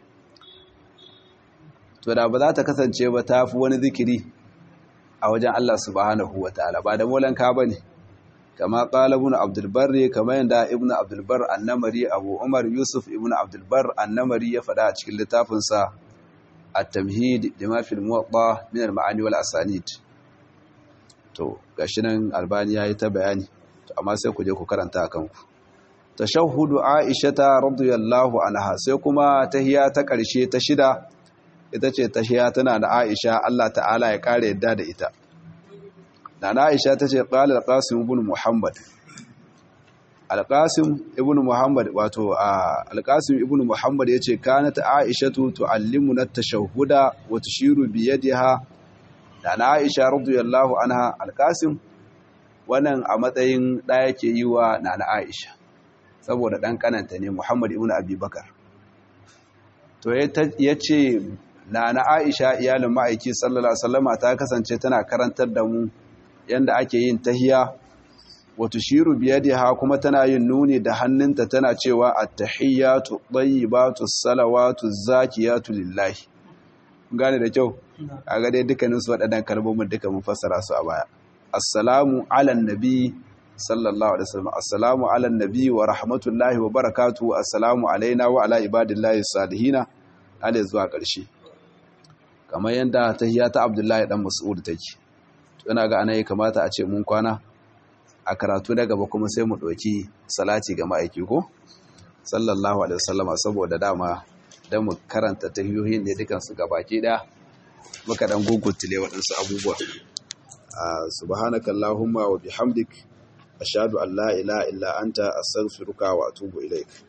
to da ba za ta kasance ba ta fi wani zikiri a wajen Allah subhanahu wataala, ba da molanka bane. kama qala ibn abdul barri, kama yanda ibn abdul bar an-namari abu umar yusuf ibn abdul bar an-namari ya faɗa a cikin littafin sa at-tamhid lima fil muwatta min al-ma'ani wal asanid. to gashi nan albani yayi ta bayani, to amma sai ku je ku karanta akan ku. tashahhudu aishata radiyallahu anha, sai kuma tahiyya ta ƙarshe ta shida, ita ce tahiyya tana da Aisha Allah ta'ala ya kare yadda da ita. Nana Aisha tace qala al-Qasim ibn Muhammad, al-Qasim ibn Muhammad wato al-Qasim ibn Muhammad yace kanat Aishatu tu'allimuna at-tashahhuda wa tushiru bi yadiha. Nana Aisha radiyallahu anha, al-Qasim wannan a matsayin da yake yi wa Nana Aisha saboda dan kananta ne Muhammad ibn Abi Bakar. To yace Nana Aisha iyalin ma'aiki sallallahu alaihi wasallama ta kasance tana karantar da mu yanda ake yin tahiyya, wa tushiru biyadiha, kuma tana yin nuni da hannunta tana cewa at-tahiyyatu tayyibatu salawatu zakiyatu lillahi. gane da kyau, kaga dai dukkanin su waɗannan kalmomin duka mun fassara su a baya. Assalamu ala nabi sallallahu alaihi wasallam, assalamu ala nabi wa rahmatullahi wa barakatuhu, assalamu alaina wa ala ibadillahi salihina, ale zuwa ƙarshe. Kamar yanda tahiyya ta Abdullahi dan Mas'ud take. Ina ga ana yi kamata a ce mun kwana a karatu na gaba kuma sai mu ɗauki salati ga ma'aiki ko sallallahu alaihi wasallama, saboda dama dan mu karanta tahiyoyin ne dukan su gabaki daya muka dan gugutule waɗansu abubuwa. subhanaka allahumma wa bihamdik ashhadu an la ilaha illa anta astaghfiruka wa atubu ilaik.